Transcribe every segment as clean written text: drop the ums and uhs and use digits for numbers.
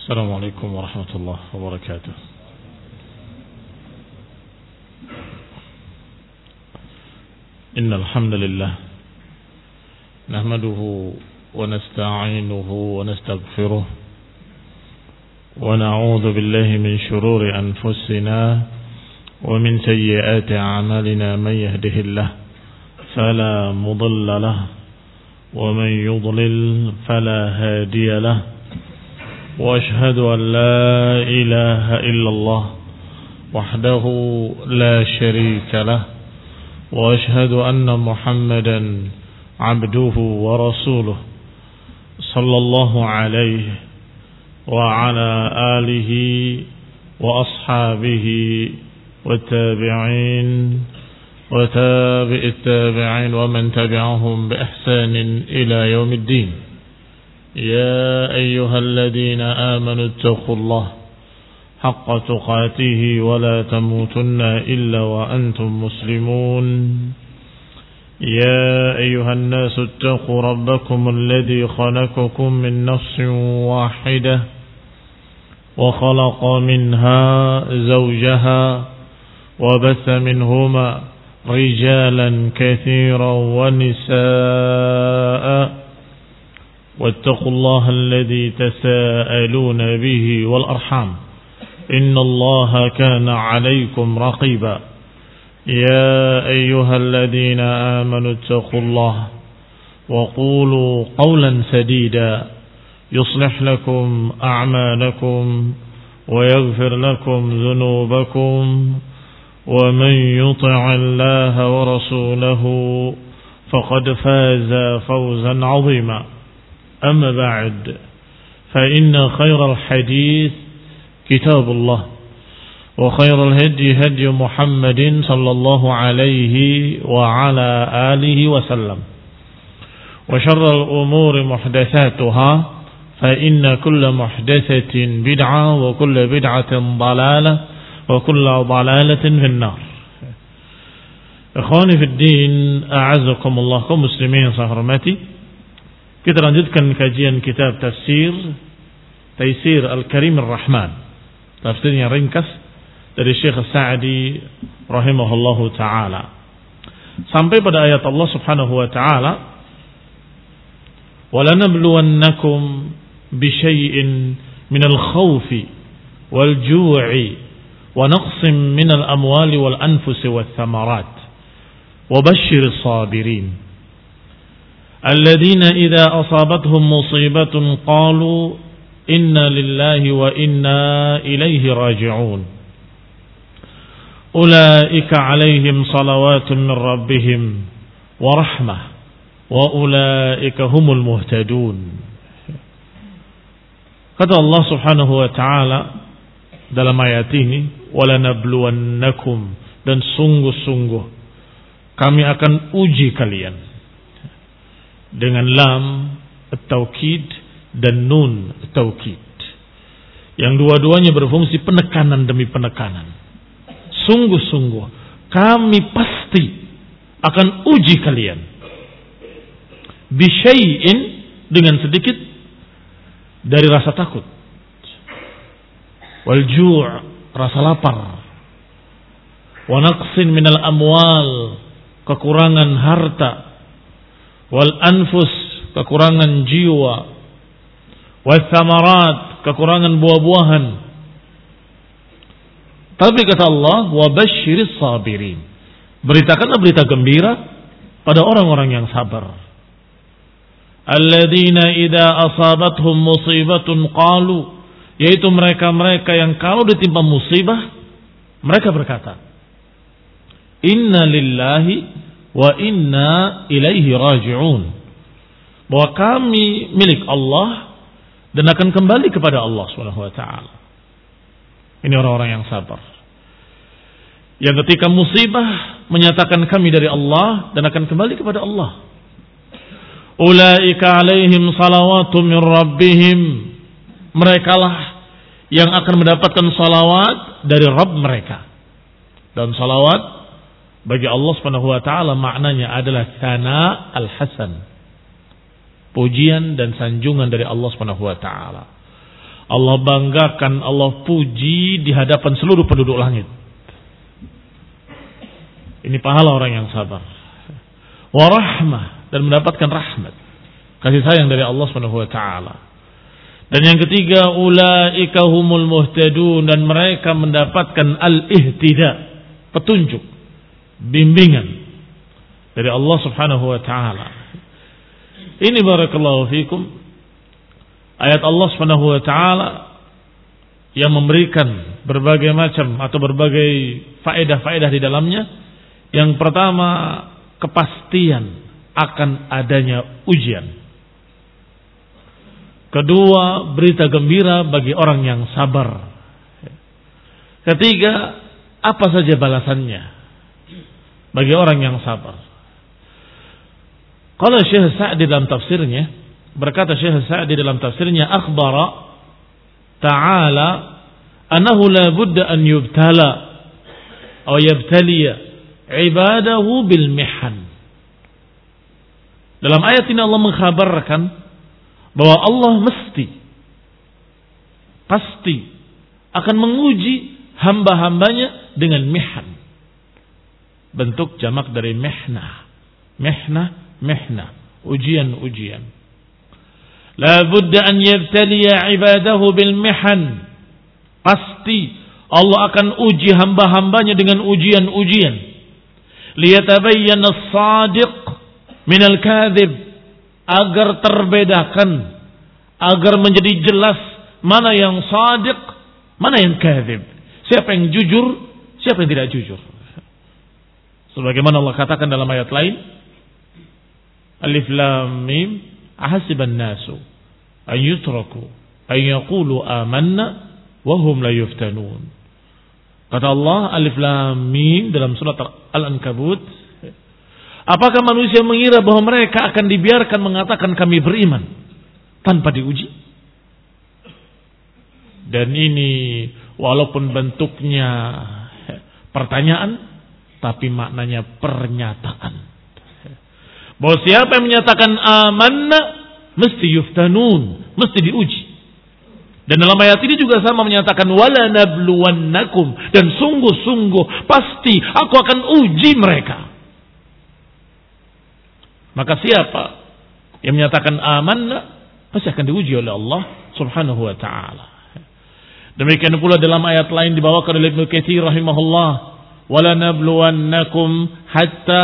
السلام عليكم ورحمة الله وبركاته. إن الحمد لله نحمده ونستعينه ونستغفره ونعوذ بالله من شرور أنفسنا ومن سيئات أعمالنا. من يهده الله فلا مضل له ومن يضلل فلا هادي له. وأشهد أن لا إله إلا الله وحده لا شريك له. وأشهد أن محمدا عبده ورسوله صلى الله عليه وعلى آله وأصحابه والتابعين وتابع التابعين ومن تبعهم بإحسان إلى يوم الدين. يا أيها الذين آمنوا اتقوا الله حق تقاته ولا تموتن إلا وأنتم مسلمون. يا أيها الناس اتقوا ربكم الذي خلقكم من نفس واحدة وخلق منها زوجها وبث منهما رجالا كثيرا ونساء. واتقوا الله الذي تساءلون به والأرحام إن الله كان عليكم رقيبا. يا أيها الذين آمنوا اتقوا الله وقولوا قولا سديدا يصلح لكم أعمالكم ويغفر لكم ذنوبكم ومن يطع الله ورسوله فقد فاز فوزا عظيما. أما بعد فإن خير الحديث كتاب الله وخير الهدي هدي محمد صلى الله عليه وعلى آله وسلم. وشر الأمور محدثاتها فإن كل محدثة بدعة وكل بدعة ضلالة وكل ضلالة في النار. Ikhwani fi din, a'azzakumullah, kaum muslimin yang saya hormati. Kita lanjutkan kajian kitab tafsir Taisir Al-Karim Ar-Rahman, tafsirnya ringkas dari Syekh Sa'di rahimahullahu ta'ala, sampai pada ayat Allah subhanahu wa ta'ala, وَلَنَبْلُوَنَّكُمْ بِشَيْءٍ مِنَ الْخَوْفِ وَالْجُوعِ وَنَقْصٍ مِنَ الْأَمْوَالِ وَالْأَنْفُسِ وَالثَّمَرَاتِ وَبَشِّرِ الصَّابِرِينَ الذين إذا أصابتهم مصيبة قالوا إنا لله وإنا إليه راجعون أولئك عليهم صلوات من ربهم ورحمة وأولئك هم المهتدون. Kata Allah subhanahu wa ta'ala dalam ayat ini, وَلَنَبْلُوَنَّكُمْ, dan sungguh-sungguh kami akan uji kalian, dengan lam at-taukid dan nun at-taukid, yang dua-duanya berfungsi penekanan demi penekanan. Sungguh-sungguh kami pasti akan uji kalian, bisyai'in, dengan sedikit dari rasa takut, wal ju', rasa lapar, wa naqsin minal amwal, kekurangan harta, wal anfus, kekurangan jiwa, wal thamarat, kekurangan buah-buahan. Tapi kata Allah, wa basyiris sabirin, beritakanlah berita gembira pada orang-orang yang sabar. Alladzina idza asabathum musibatun qalu, yaitu mereka-mereka yang kalau ditimpa musibah mereka berkata, inna lillahi wa inna ilaihi raji'un, bahwa kami milik Allah dan akan kembali kepada Allah Subhanahu wa ta'ala. Ini orang-orang yang sabar, yang ketika musibah menyatakan kami dari Allah dan akan kembali kepada Allah. Ulaika alaihim salawatu min rabbihim, merekalah yang akan mendapatkan salawat dari Rabb mereka. Dan salawat bagi Allah Subhanahu wa ta'ala maknanya adalah sana al-hasan, pujian dan sanjungan dari Allah Subhanahu wa ta'ala. Allah banggakan, Allah puji di hadapan seluruh penduduk langit. Ini pahala orang yang sabar. Wa rahmah, dan mendapatkan rahmat, kasih sayang dari Allah Subhanahu wa taala. Dan yang ketiga, ulaika humul muhtadun, dan mereka mendapatkan al-ihtida, petunjuk, bimbingan dari Allah Subhanahu wa taala. Ini barakallahu fikum ayat Allah Subhanahu wa taala yang memberikan berbagai macam atau berbagai faedah-faedah di dalamnya. Yang pertama, kepastian akan adanya ujian. Kedua, berita gembira bagi orang yang sabar. Ketiga, apa saja balasannya bagi orang yang sabar. Kalau Syekh Sa'di dalam tafsirnya, berkata Syekh Sa'di dalam tafsirnya, akhbara ta'ala annahu la budda an yubtala atau yabtaliya ibadahu bil mihan. Dalam ayat ini Allah mengkhabarkan bahwa Allah pasti akan menguji hamba-hambanya dengan mihan. Bentuk jamak dari mihnah. Mihnah, ujian. La budda an yabtaliya ibadahu bil mihan. Pasti Allah akan uji hamba-hambanya dengan ujian-ujian. Liyatabayyana as-sadiq minal kadhib, agar terbedakan, agar menjadi jelas mana yang sadiq, mana yang kadhib, siapa yang jujur, siapa yang tidak jujur. Sebagaimana Allah katakan dalam ayat lain, Alif Lam Mim, ahasiban nasu an yutraku an yaqulu amanna wa hum la yuftanun. Kata Allah, Alif Lam Mim dalam surat Al-Ankabut, apakah manusia mengira bahwa mereka akan dibiarkan mengatakan kami beriman tanpa diuji? Dan ini walaupun bentuknya pertanyaan, tapi maknanya pernyataan. Bahwa siapa yang menyatakan amanna mesti yuftanun, mesti diuji. Dan dalam ayat ini juga sama menyatakan wala nabluwannakum, dan sungguh-sungguh pasti aku akan uji mereka. Maka siapa yang menyatakan amanna pasti akan diuji oleh Allah Subhanahu wa taala. Demikian pula dalam ayat lain dibawakan oleh Ibnu Katsir rahimahullah, wala nabluwannakum hatta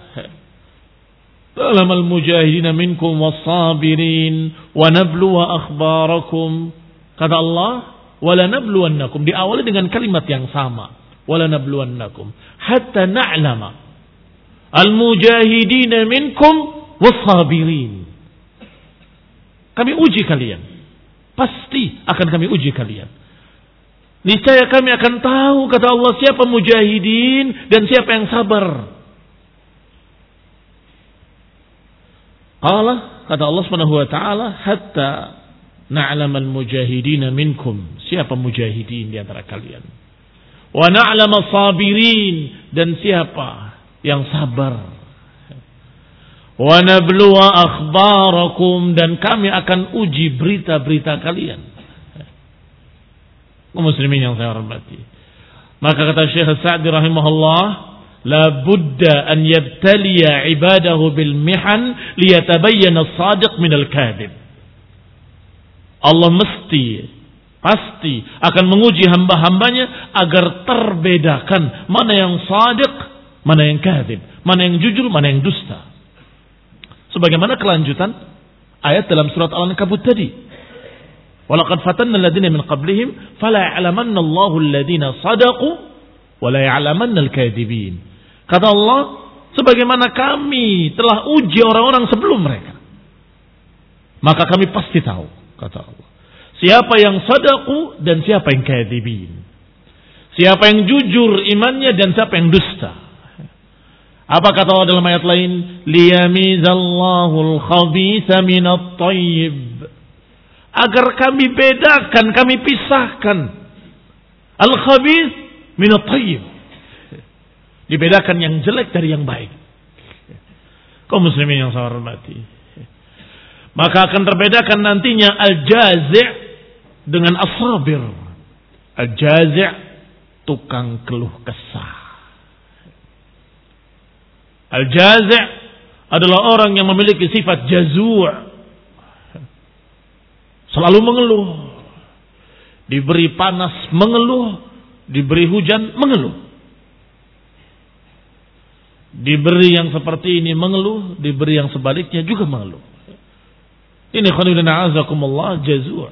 ta'lamal mujahidina minkum was-sabirin wa nabluwa akhbarakum. Kata Allah, wala nabluwannakum, diawali dengan kalimat yang sama, wala nabluwannakum hatta na'lama al-mujahidina minkum was-sabirin. Kami uji kalian, pasti akan kami uji kalian. Niscaya kami akan tahu, kata Allah, siapa mujahidin dan siapa yang sabar. Kata Allah Subhanahu wa taala, hatta na'lamal mujahidina minkum, siapa mujahidin di antara kalian, wa na'lamas sabirin, dan siapa yang sabar, wa nabluwa akhbarakum, dan kami akan uji berita-berita kalian. Muslimin yang saya hormati, maka kata Syekh Sa'di rahimahullah, la budda an yabtaliya ibadahu bil mihan liyatabayyana as-sadiq min al-kadhib. Allah pasti akan menguji hamba-hambanya agar terbedakan mana yang sadiq, mana yang kadhib, mana yang jujur, mana yang dusta. Sebagaimana kelanjutan ayat dalam surat Al-Ankabut tadi, walaqad fatanna alladziina min qablihim fala ya'lamanna Allahu alladziina shadaqu wa la ya'lamanna al-kadhibin. Kata Allah, sebagaimana kami telah uji orang-orang sebelum mereka, maka kami pasti tahu, kata Allah, siapa yang sadaku dan siapa yang kadzibin, siapa yang jujur imannya dan siapa yang dusta. Apa kata Allah dalam ayat lain, liyamizallahu al-khabitha minat tayyib, agar kami bedakan, kami pisahkan al-khabith minat tayyib, dibedakan yang jelek dari yang baik. Kaum muslimin yang saya hormati, maka akan terbedakan nantinya al-jazi' dengan as-sabir. Al-jazi', tukang keluh kesah. Al-jazi' adalah orang yang memiliki sifat jazu', selalu mengeluh. Diberi panas mengeluh, diberi hujan mengeluh. Diberi yang seperti ini mengeluh, diberi yang sebaliknya juga mengeluh. Ini khonilun a'azakumullah jazu'.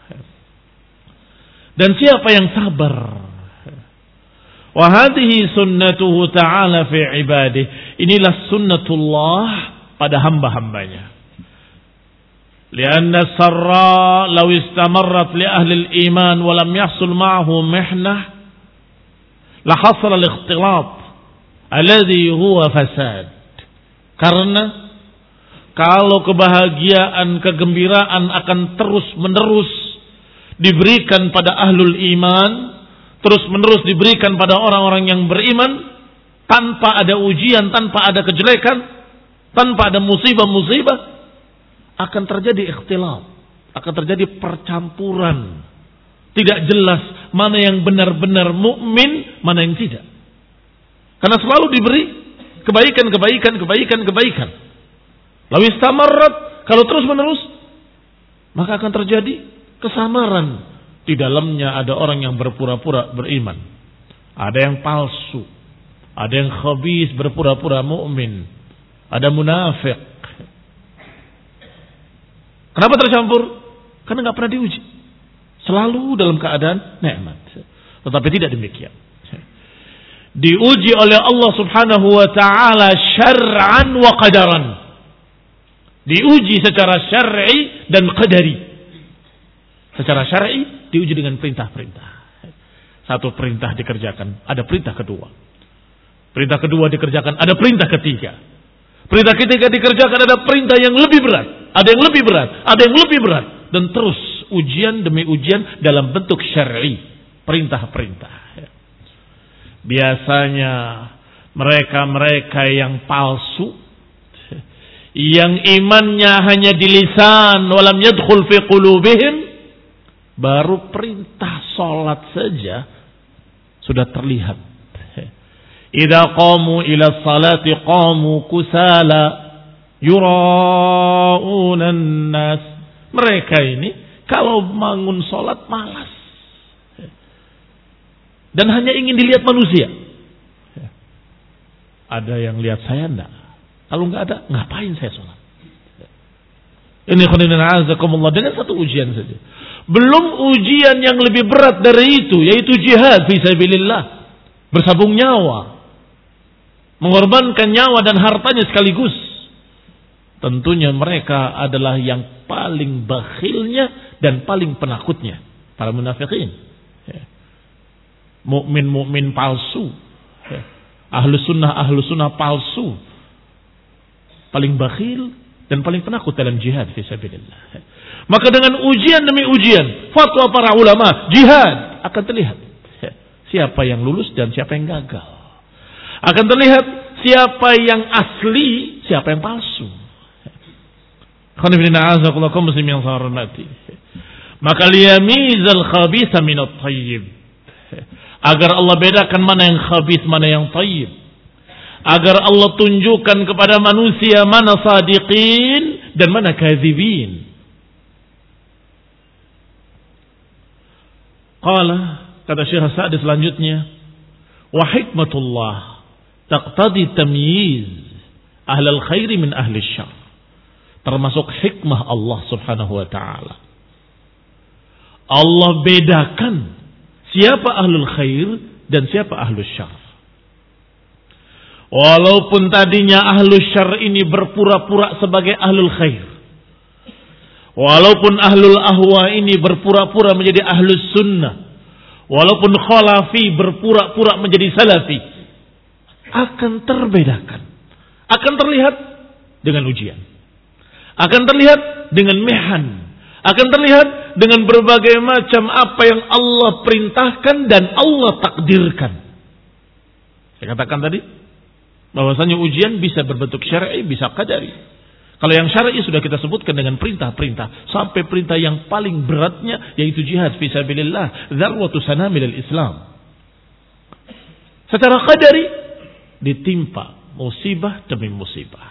Dan siapa yang sabar? Wa hadhihi sunnatuhu ta'ala fi ibadihi. Inilah sunnatullah pada hamba-hambanya. Lianna sarra law istamarrat li ahli al-iman wa lam yahsul ma'ahu mihnah la hasala al-ikhtilat alladhi huwa fasad. Karena kalau kebahagiaan, kegembiraan akan terus-menerus diberikan pada ahlul iman, terus-menerus diberikan pada orang-orang yang beriman, tanpa ada ujian, tanpa ada kejelekan, tanpa ada musibah-musibah, akan terjadi ikhtilaf, akan terjadi percampuran. Tidak jelas mana yang benar-benar mukmin, mana yang tidak. Karena selalu diberi kebaikan. Lalu istamarrat, kalau terus-menerus, maka akan terjadi kesamaran. Di dalamnya ada orang yang berpura-pura beriman, ada yang palsu, ada yang khabis berpura-pura mukmin, ada munafik. Kenapa tercampur? Karena nggak pernah diuji, selalu dalam keadaan nikmat. Tetapi tidak demikian. Diuji oleh Allah Subhanahu wa taala syar'an wa qadaran. Diuji secara syar'i dan qadari. Secara syar'i diuji dengan perintah-perintah. Satu perintah dikerjakan, ada perintah kedua. Perintah kedua dikerjakan, ada perintah ketiga. Perintah ketiga dikerjakan, ada perintah yang lebih berat, ada yang lebih berat, ada yang lebih berat. Dan terus ujian demi ujian dalam bentuk syar'i, perintah-perintah. Biasanya mereka-mereka yang palsu, yang imannya hanya di lisan, walam yadkhul fi qulubihim, baru perintah salat saja sudah terlihat. Idza qamu ila salati qamu kusala yura'una an-nas. Mereka ini kalau bangun salat malas dan hanya ingin dilihat manusia. Ada yang lihat saya enggak? Kalau enggak ada, ngapain saya salat? Ini khonilun a'azakumullah, dengan satu ujian saja. Belum ujian yang lebih berat dari itu, yaitu jihad fi sabilillah. Bersabung nyawa, mengorbankan nyawa dan hartanya sekaligus. Tentunya mereka adalah yang paling bakhilnya dan paling penakutnya, para munafikin. Mukmin palsu, ahlu sunnah palsu, paling bakhil dan paling penakut dalam jihad fi sabilillah. Maka dengan ujian demi ujian, fatwa para ulama, jihad akan terlihat siapa yang lulus dan siapa yang gagal. Akan terlihat siapa yang asli, siapa yang palsu. Maka liyamizal khabitha minat tayyib, agar Allah bedakan mana yang khabith, mana yang tayyib. Agar Allah tunjukkan kepada manusia mana sadiqin dan mana kadzibin. Qala, kata Syekh Sa'di selanjutnya, wa hikmatullah taqtadi tamyiz ahlal khairi min ahli syarr. Termasuk hikmah Allah Subhanahu wa taala, Allah bedakan siapa ahlul khair dan siapa ahlus syarr. Walaupun tadinya ahlus syarr ini berpura-pura sebagai ahlul khair, walaupun ahlul ahwa ini berpura-pura menjadi ahlus sunnah, walaupun khalafi berpura-pura menjadi salafi, akan terbedakan, akan terlihat dengan ujian, akan terlihat dengan mihan, akan terlihat dengan berbagai macam apa yang Allah perintahkan dan Allah takdirkan. Saya katakan tadi bahwasanya ujian bisa berbentuk syar'i, bisa qadari. Kalau yang syar'i sudah kita sebutkan dengan perintah-perintah. Sampai perintah yang paling beratnya yaitu jihad fisabilillah. Dzarwatu sanamil Islam. Secara qadari ditimpa musibah demi musibah.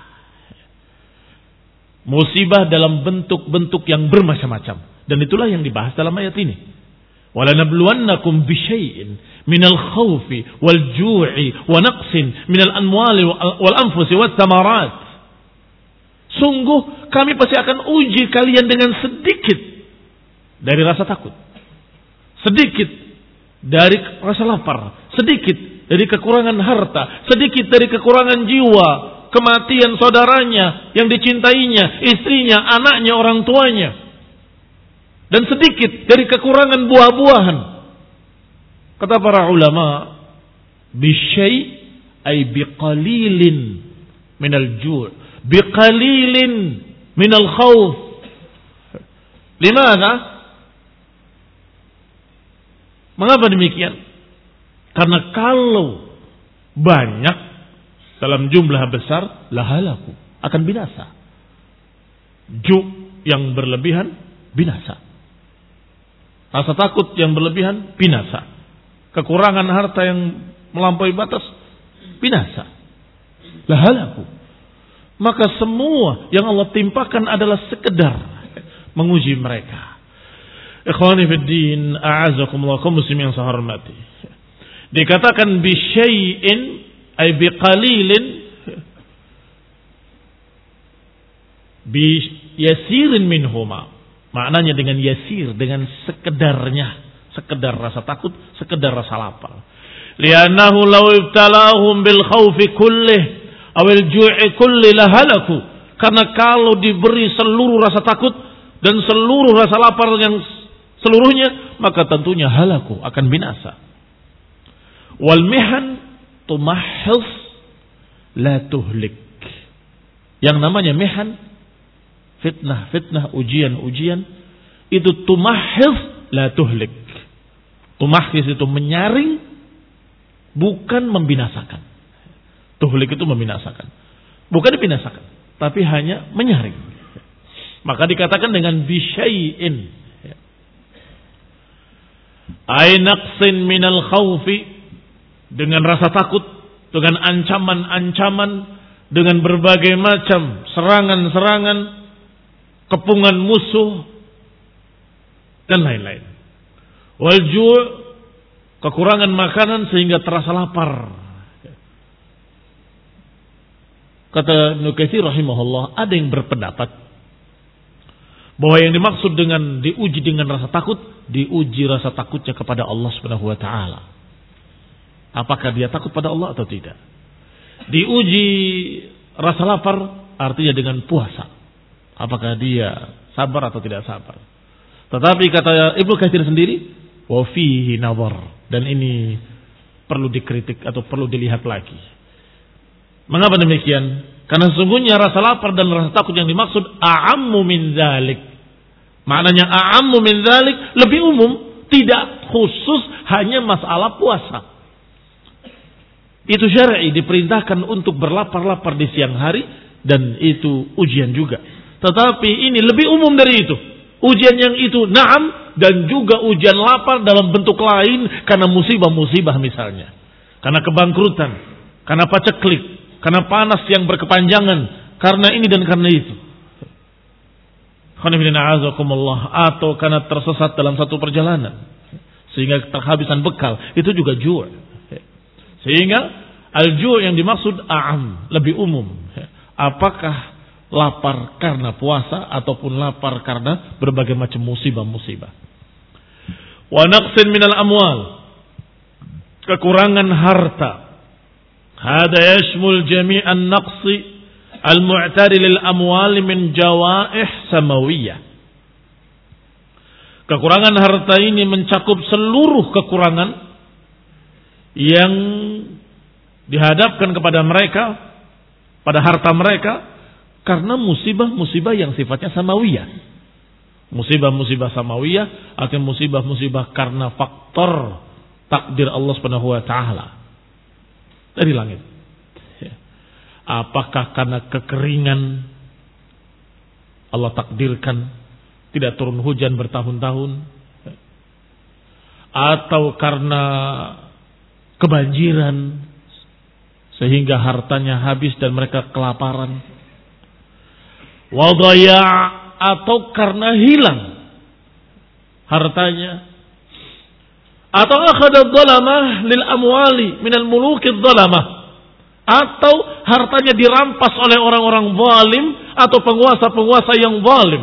Musibah dalam bentuk-bentuk yang bermacam-macam. Dan itulah yang dibahas dalam ayat ini. وَلَنَبْلُوَنَّكُمْ بِشَيْءٍ مِنَ الْخَوْفِ وَالْجُوعِ وَنَقْصٍ مِنَ الْأَمْوَالِ وَالْأَنْفُسِ وَالثَّمَرَاتِ. Sungguh kami pasti akan uji kalian dengan sedikit dari rasa takut. Sedikit dari rasa lapar. Sedikit dari kekurangan harta. Sedikit dari kekurangan jiwa. Kematian saudaranya yang dicintainya, istrinya, anaknya, orang tuanya. Dan sedikit dari kekurangan buah-buahan. Kata para ulama, bisyai ay biqalilin minal ju', biqalilin minal khawf. Limana? Mengapa demikian? Karena kalau banyak dalam jumlah besar, lahalaku, akan binasa. Ju' yang berlebihan, binasa. Rasa takut yang berlebihan, binasa. Kekurangan harta yang melampaui batas, binasa. Lahalaku. Maka semua yang Allah timpakan adalah sekedar menguji mereka. Ikhwani fid din, a'azakumullah, kaum muslimin yang saya hormati. Dikatakan bi syai'in ay bi qalilin bi yasirin minhuma. Maknanya dengan yasir, dengan sekedarnya, sekedar rasa takut, sekedar rasa lapar. Li'annahu law ibtalahum bil khaufi kullih awil ju'i kulli lahalaku. Karena kalau diberi seluruh rasa takut dan seluruh rasa lapar yang seluruhnya, maka tentunya halaku, akan binasa. Wal mihan tumahhis la tuhlik. Yang namanya mihan, fitnah, ujian, itu tumahhis la tuhlik. Tumahhis itu menyaring, bukan membinasakan. Tuhlik itu membinasakan. Bukan dibinasakan, tapi hanya menyaring. Maka dikatakan dengan bisyai'in. Ay naqsin minal khawfi, dengan rasa takut, dengan ancaman-ancaman, dengan berbagai macam serangan-serangan, kepungan musuh, dan lain-lain. Wal ju', kekurangan makanan sehingga terasa lapar. Kata Ibnu Katsir rahimahullah, ada yang berpendapat bahwa yang dimaksud dengan diuji dengan rasa takut, diuji rasa takutnya kepada Allah Subhanahu wa taala. Apakah dia takut pada Allah atau tidak? Diuji rasa lapar artinya dengan puasa. Apakah dia sabar atau tidak sabar? Tetapi kata Ibnu Katsir sendiri, wa fihi nazar, dan ini perlu dikritik atau perlu dilihat lagi. Mengapa demikian? Karena sesungguhnya rasa lapar dan rasa takut yang dimaksud a'ammu min dzalik. Maknanya a'ammu min dzalik, lebih umum, tidak khusus hanya masalah puasa. Itu syar'i, diperintahkan untuk berlapar-lapar di siang hari, dan itu ujian juga. Tetapi ini lebih umum dari itu. Ujian yang itu na'am, dan juga ujian lapar dalam bentuk lain karena musibah-musibah misalnya. Karena kebangkrutan, karena paceklik, karena panas yang berkepanjangan, karena ini dan karena itu. Atau karena tersesat dalam satu perjalanan sehingga terhabisan bekal, itu juga ju'. Sehingga al-ju' yang dimaksud a'am, lebih umum. Apakah lapar karena puasa ataupun lapar karena berbagai macam musibah-musibah. Wa naqsin minal amwal, kekurangan harta. Hada yashmul jami'an naqsi al-mu'tari lil amwal min jawaih samawiyah. Kekurangan harta ini mencakup seluruh kekurangan yang dihadapkan kepada mereka, pada harta mereka, karena musibah-musibah yang sifatnya samawiyah. Musibah-musibah samawiyah artinya musibah-musibah karena faktor takdir Allah Subhanahu wa taala dari langit. Apakah karena kekeringan Allah takdirkan tidak turun hujan bertahun-tahun, atau karena kebanjiran sehingga hartanya habis dan mereka kelaparan, wadaya', atau karena hilang hartanya, atau akhadad dhalamah lil amwali minal mulukid dhalamah, atau hartanya dirampas oleh orang-orang zalim atau penguasa-penguasa yang zalim,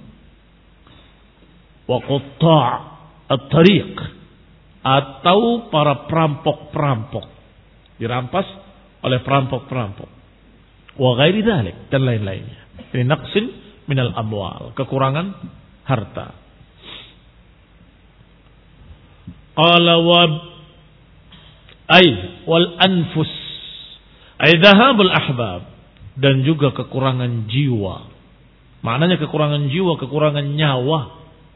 wa qutta' at-tariq, atau para perampok-perampok dirampas oleh perampok-perampok, wa ghairi dzalik, dan lain-lainnya. Ini naqsin minal amwal, kekurangan harta. Qala wal anfus ay dhahabul ahbab, dan juga kekurangan jiwa. Maknanya kekurangan jiwa, kekurangan nyawa.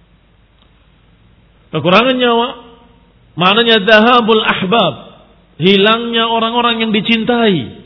Kekurangan nyawa maknanya dhahabul ahbab, hilangnya orang-orang yang dicintai.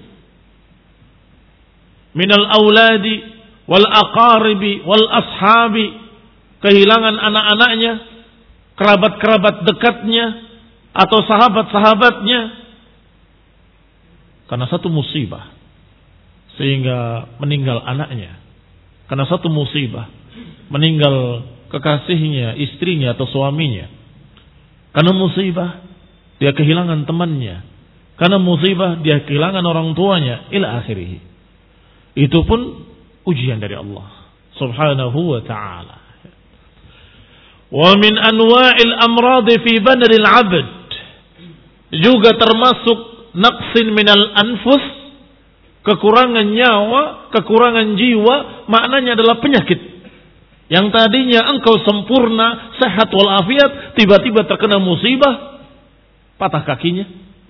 Minal auladi wal aqaribi wal ashabi, kehilangan anak-anaknya, kerabat-kerabat dekatnya atau sahabat-sahabatnya karena satu musibah sehingga meninggal anaknya, karena satu musibah meninggal kekasihnya, istrinya atau suaminya, karena musibah dia kehilangan temannya, karena musibah dia kehilangan orang tuanya, ila akhirih. Itu pun ujian dari Allah subhanahu wa ta'ala. Wa min anwa'il amrad fi badril 'abd, juga termasuk naqsin minal anfus, kekurangan nyawa, kekurangan jiwa, maknanya adalah penyakit. Yang tadinya engkau sempurna, sehat walafiat, tiba-tiba terkena musibah, patah kakinya,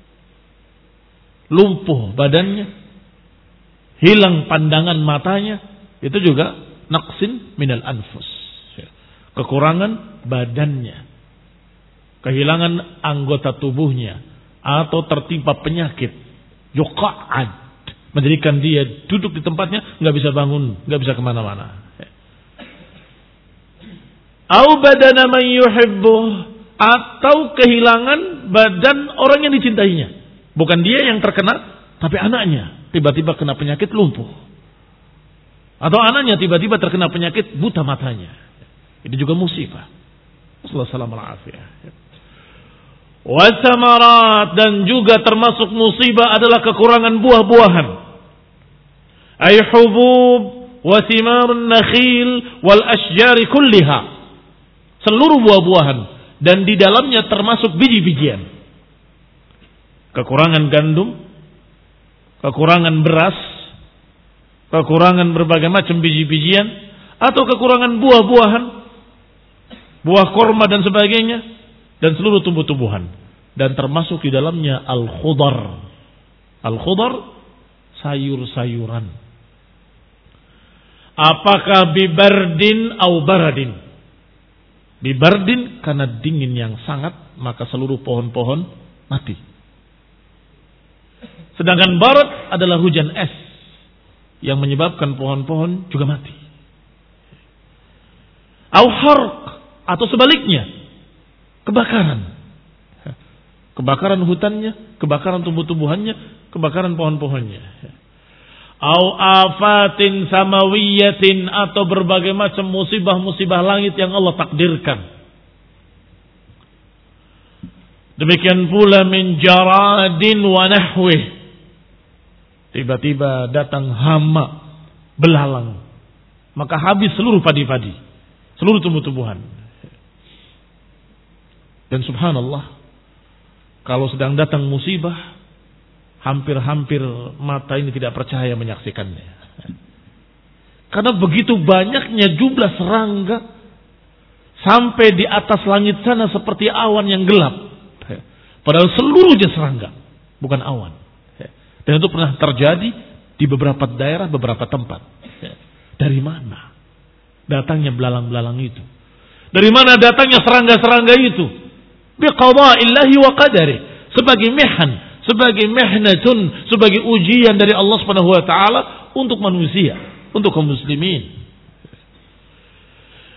lumpuh badannya, hilang pandangan matanya, itu juga naqsin minal anfus. Kekurangan badannya, kehilangan anggota tubuhnya, atau tertimpa penyakit, yuqa'ad, menjadikan dia duduk di tempatnya, nggak bisa bangun, nggak bisa kemana-mana. Au badana man yuhibbuh, atau kehilangan badan orang yang dicintainya. Bukan dia yang terkena, tapi anaknya tiba-tiba kena penyakit lumpuh. Atau anaknya tiba-tiba terkena penyakit buta matanya. Itu juga musibah. Wassalamualaikum. Wasamarat, dan juga termasuk musibah adalah kekurangan buah-buahan. Ay hubub wa thimarun nakhil wal asjari kulliha, seluruh buah-buahan, dan di dalamnya termasuk biji-bijian. Kekurangan gandum, kekurangan beras, kekurangan berbagai macam biji-bijian, atau kekurangan buah-buahan, buah korma dan sebagainya, dan seluruh tumbuh-tumbuhan, dan termasuk di dalamnya al-khudar. Al-khudar, sayur-sayuran. Apakah bibardin au baradin? Bibardin karena dingin yang sangat, maka seluruh pohon-pohon mati. Sedangkan barad adalah hujan es yang menyebabkan pohon-pohon juga mati. Au harq, atau sebaliknya, kebakaran. Kebakaran hutannya, kebakaran tumbuh-tumbuhannya, kebakaran pohon-pohonnya. Au afatin samawiyatin, atau berbagai macam musibah-musibah langit yang Allah takdirkan. Demikian pula min jaradin wa nahwih, tiba-tiba datang hama, belalang, maka habis seluruh padi-padi, seluruh tumbuh-tumbuhan. Dan subhanallah, kalau sedang datang musibah, hampir-hampir mata ini tidak percaya menyaksikannya. Karena begitu banyaknya jumlah serangga, sampai di atas langit sana seperti awan yang gelap. Padahal seluruhnya serangga, bukan awan. Dan itu pernah terjadi di beberapa daerah, beberapa tempat. Dari mana datangnya belalang-belalang itu? Dari mana datangnya serangga-serangga itu? Biqada'illahi wa qadari, sebagai mihan, sebagai mihnatun, sebagai ujian dari Allah Subhanahu wa taala untuk manusia, untuk kaum muslimin.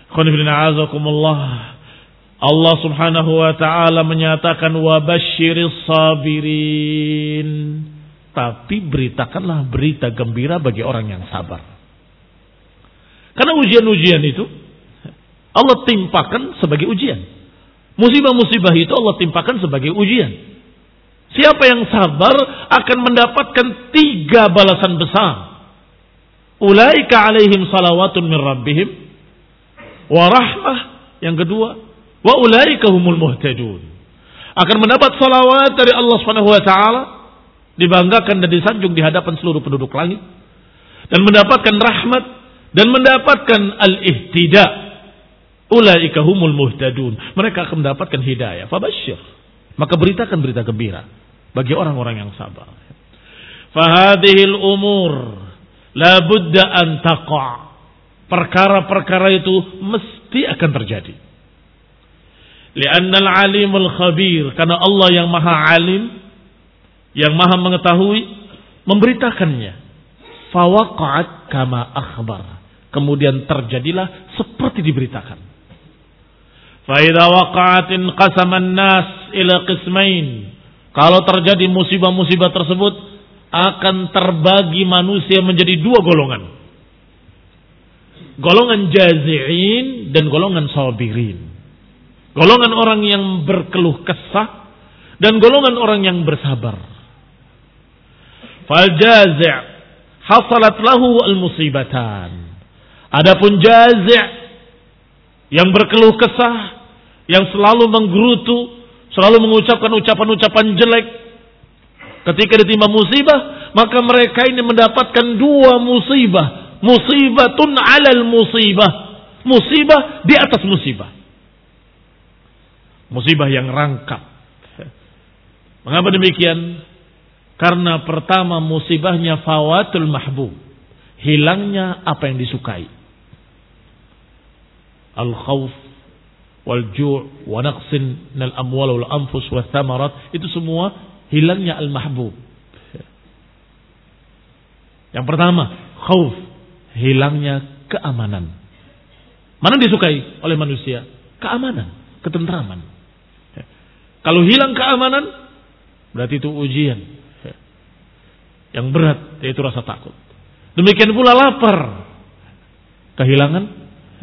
Allah subhanahu wa ta'ala menyatakan wa basyiris sabirin. Tapi beritakanlah berita gembira bagi orang yang sabar. Karena ujian-ujian itu Allah timpakan sebagai ujian. Musibah-musibah itu Allah timpakan sebagai ujian. Siapa yang sabar akan mendapatkan 3 balasan besar. Ulaika alaihim salawatun min rabbihim wa rahmah. Yang kedua, wa ulaika humul muhtadun. Akan mendapat salawat dari Allah Subhanahu wa taala, dibanggakan dan disanjung di hadapan seluruh penduduk langit, dan mendapatkan rahmat dan mendapatkan al-ihtida. Ulaika humul muhtadun. Mereka akan mendapatkan hidayah. Fabasyir. Maka beritakan berita gembira bagi orang-orang yang sabar. Fahadhil umur la budda an taqa'. Perkara-perkara itu mesti akan terjadi. Li'annal alimul khabir, karena Allah yang maha alim, yang maha mengetahui, memberitakannya. Fawaqa'at kama akhbar. Kemudian terjadilah seperti diberitakan. Fa'idha waqa'atin qasaman nas ila qismain. Kalau terjadi musibah-musibah tersebut, akan terbagi manusia menjadi 2 golongan. Golongan jazi'in dan golongan sabirin. Golongan orang yang berkeluh kesah dan golongan orang yang bersabar. Fal jazi' hasalat lahu al-musibatan. Adapun jazi' yang berkeluh kesah, yang selalu menggerutu, selalu mengucapkan ucapan-ucapan jelek, ketika ditimpa musibah, maka mereka ini mendapatkan 2 musibah. Musibatun alal musibah. Musibah di atas musibah. Musibah yang rangkap. Mengapa demikian? Karena pertama musibahnya fawatul mahbub. Hilangnya apa yang disukai. Al-khawf wal-ju' wa naqsin minal amwal wal anfus wa thamarat, itu semua hilangnya al-mahbub. Yang pertama, khauf, hilangnya keamanan. Mana disukai oleh manusia? Keamanan, ketentraman. Kalau hilang keamanan, berarti itu ujian yang berat, yaitu rasa takut. Demikian pula lapar, kehilangan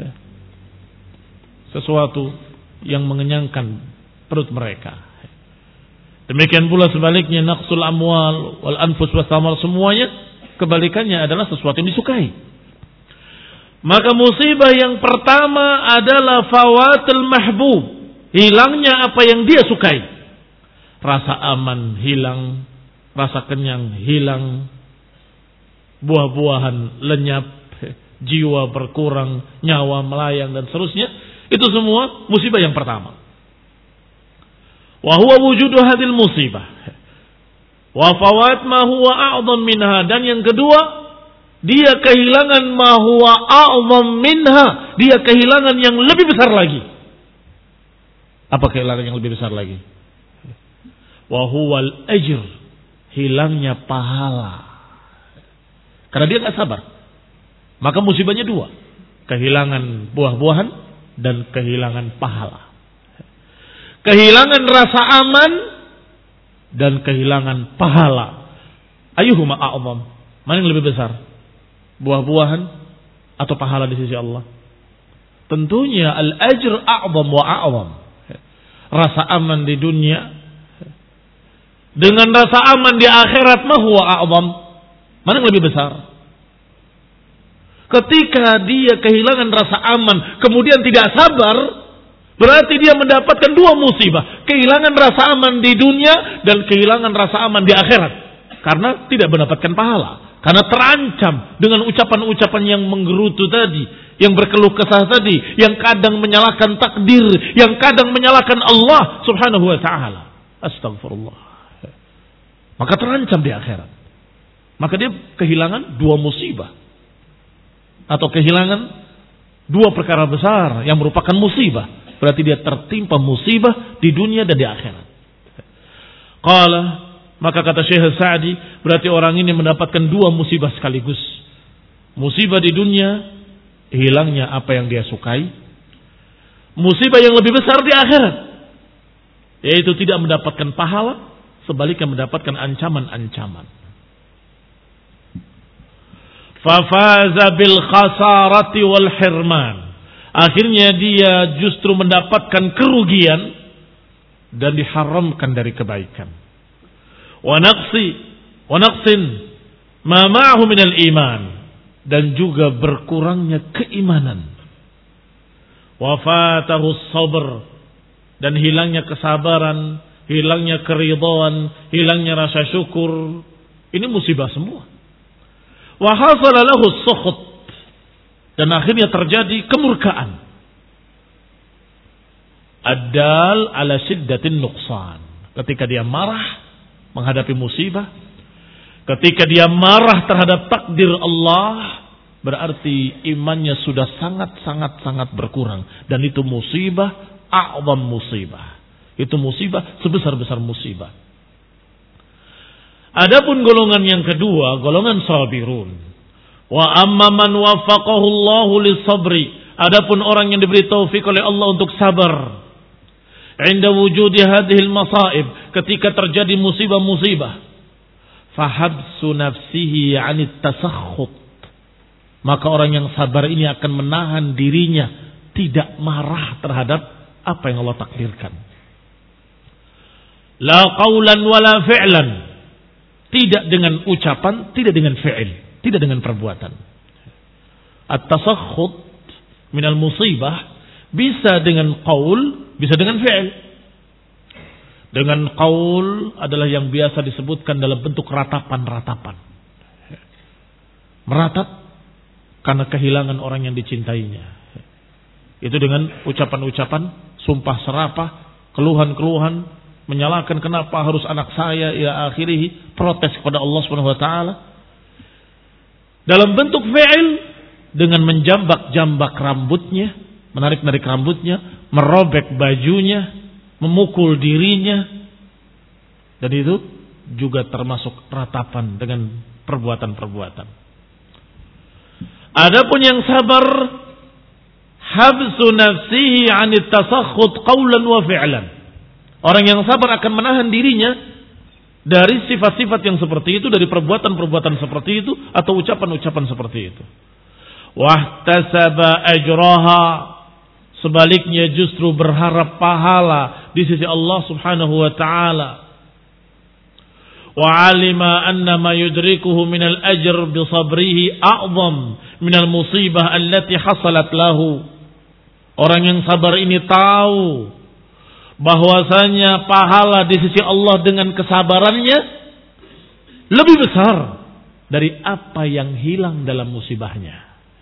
sesuatu yang mengenyangkan perut mereka. Demikian pula sebaliknya, naqsul amwal wal anfus was thamar, semuanya kebalikannya adalah sesuatu yang disukai. Maka musibah yang pertama adalah fawatul mahbub, hilangnya apa yang dia sukai. Rasa aman hilang, rasa kenyang hilang, buah-buahan lenyap, jiwa berkurang, nyawa melayang dan seterusnya. Itu semua musibah yang pertama. Wa huwa wujudu hadhil musibah. Wa fawat ma huwa a'dham minha, dan yang kedua, dia kehilangan ma huwa a'dham minha, dia kehilangan yang lebih besar lagi. Apa kehilangan yang lebih besar lagi? Wa huwal ajr, hilangnya pahala. Karena dia enggak sabar. Maka musibahnya 2. Kehilangan buah-buahan dan kehilangan pahala. Kehilangan rasa aman dan kehilangan pahala. Ayyuhuma a'zam? Mana yang lebih besar? Buah-buahan atau pahala di sisi Allah? Tentunya al-ajr a'zam wa a'zam. Rasa aman di dunia dengan rasa aman di akhirat, ma huwa a'zam? Mana yang lebih besar? Ketika dia kehilangan rasa aman, kemudian tidak sabar, berarti dia mendapatkan 2 musibah. Kehilangan rasa aman di dunia dan kehilangan rasa aman di akhirat. Karena tidak mendapatkan pahala. Karena terancam dengan ucapan-ucapan yang menggerutu tadi, yang berkeluh kesah tadi, yang kadang menyalahkan takdir, yang kadang menyalahkan Allah subhanahu wa ta'ala. Astagfirullah. Maka terancam di akhirat. Maka dia kehilangan 2 musibah. Atau kehilangan 2 perkara besar yang merupakan musibah. Berarti dia tertimpa musibah di dunia dan di akhirat. Qala, maka kata Syekh Sa'di, berarti orang ini mendapatkan 2 musibah sekaligus. Musibah di dunia, hilangnya apa yang dia sukai, musibah yang lebih besar di akhirat, yaitu tidak mendapatkan pahala, sebaliknya mendapatkan ancaman-ancaman. Fafaza bil khasarati wal hirman. Akhirnya dia justru mendapatkan kerugian dan diharamkan dari kebaikan. Wa naqsin ma ma'ahu minal iman, dan juga berkurangnya keimanan. Wa fatahu sabr, dan hilangnya kesabaran, hilangnya keridhaan, hilangnya rasa syukur. Ini musibah semua. Wa hasala lahu sukhut, dan akhirnya terjadi kemurkaan. Ad-dal ala syiddatin nuqsan. Ketika dia marah menghadapi musibah, ketika dia marah terhadap takdir Allah, berarti imannya sudah sangat berkurang, dan itu musibah, a'zam musibah. Itu musibah sebesar-besar musibah. Adapun golongan yang kedua, golongan sabirun. Wa amma man waffaqahu Allahu lis-sabri. Adapun orang yang diberi taufik oleh Allah untuk sabar. Inda wujudi hadhil masaib, ketika terjadi musibah-musibah. Fahabsu nafsihi 'anit tasakhut. Maka orang yang sabar ini akan menahan dirinya tidak marah terhadap apa yang Allah takdirkan. La qawlan wala fi'lan. Tidak dengan ucapan, tidak dengan fi'il, tidak dengan perbuatan. At-tasakhut minal musibah bisa dengan qaul, bisa dengan fi'il. Dengan qaul adalah yang biasa disebutkan dalam bentuk ratapan-ratapan. Meratap karena kehilangan orang yang dicintainya. Itu dengan ucapan-ucapan, sumpah serapah, keluhan-keluhan, menyalahkan kenapa harus anak saya, ya akhirih, protes kepada Allah Subhanahu wa taala. Dalam bentuk fi'il, dengan menjambak-jambak rambutnya, menarik-narik rambutnya, merobek bajunya, memukul dirinya. Dan itu juga termasuk ratapan dengan perbuatan-perbuatan. Adapun yang sabar, habsu nafsihi 'anit tasakhut qawlan wa fi'lan. Orang yang sabar akan menahan dirinya dari sifat-sifat yang seperti itu, dari perbuatan-perbuatan seperti itu, atau ucapan-ucapan seperti itu. Wahtasaba ajraha, sebaliknya justru berharap pahala di sisi Allah Subhanahu wa taala. Wa alima anna ma yudrikuhu minal ajr bi sabrihi a'zam minal musibah allati hasalat lahu. Orang yang sabar ini tahu bahwasanya pahala di sisi Allah dengan kesabarannya lebih besar dari apa yang hilang dalam musibahnya.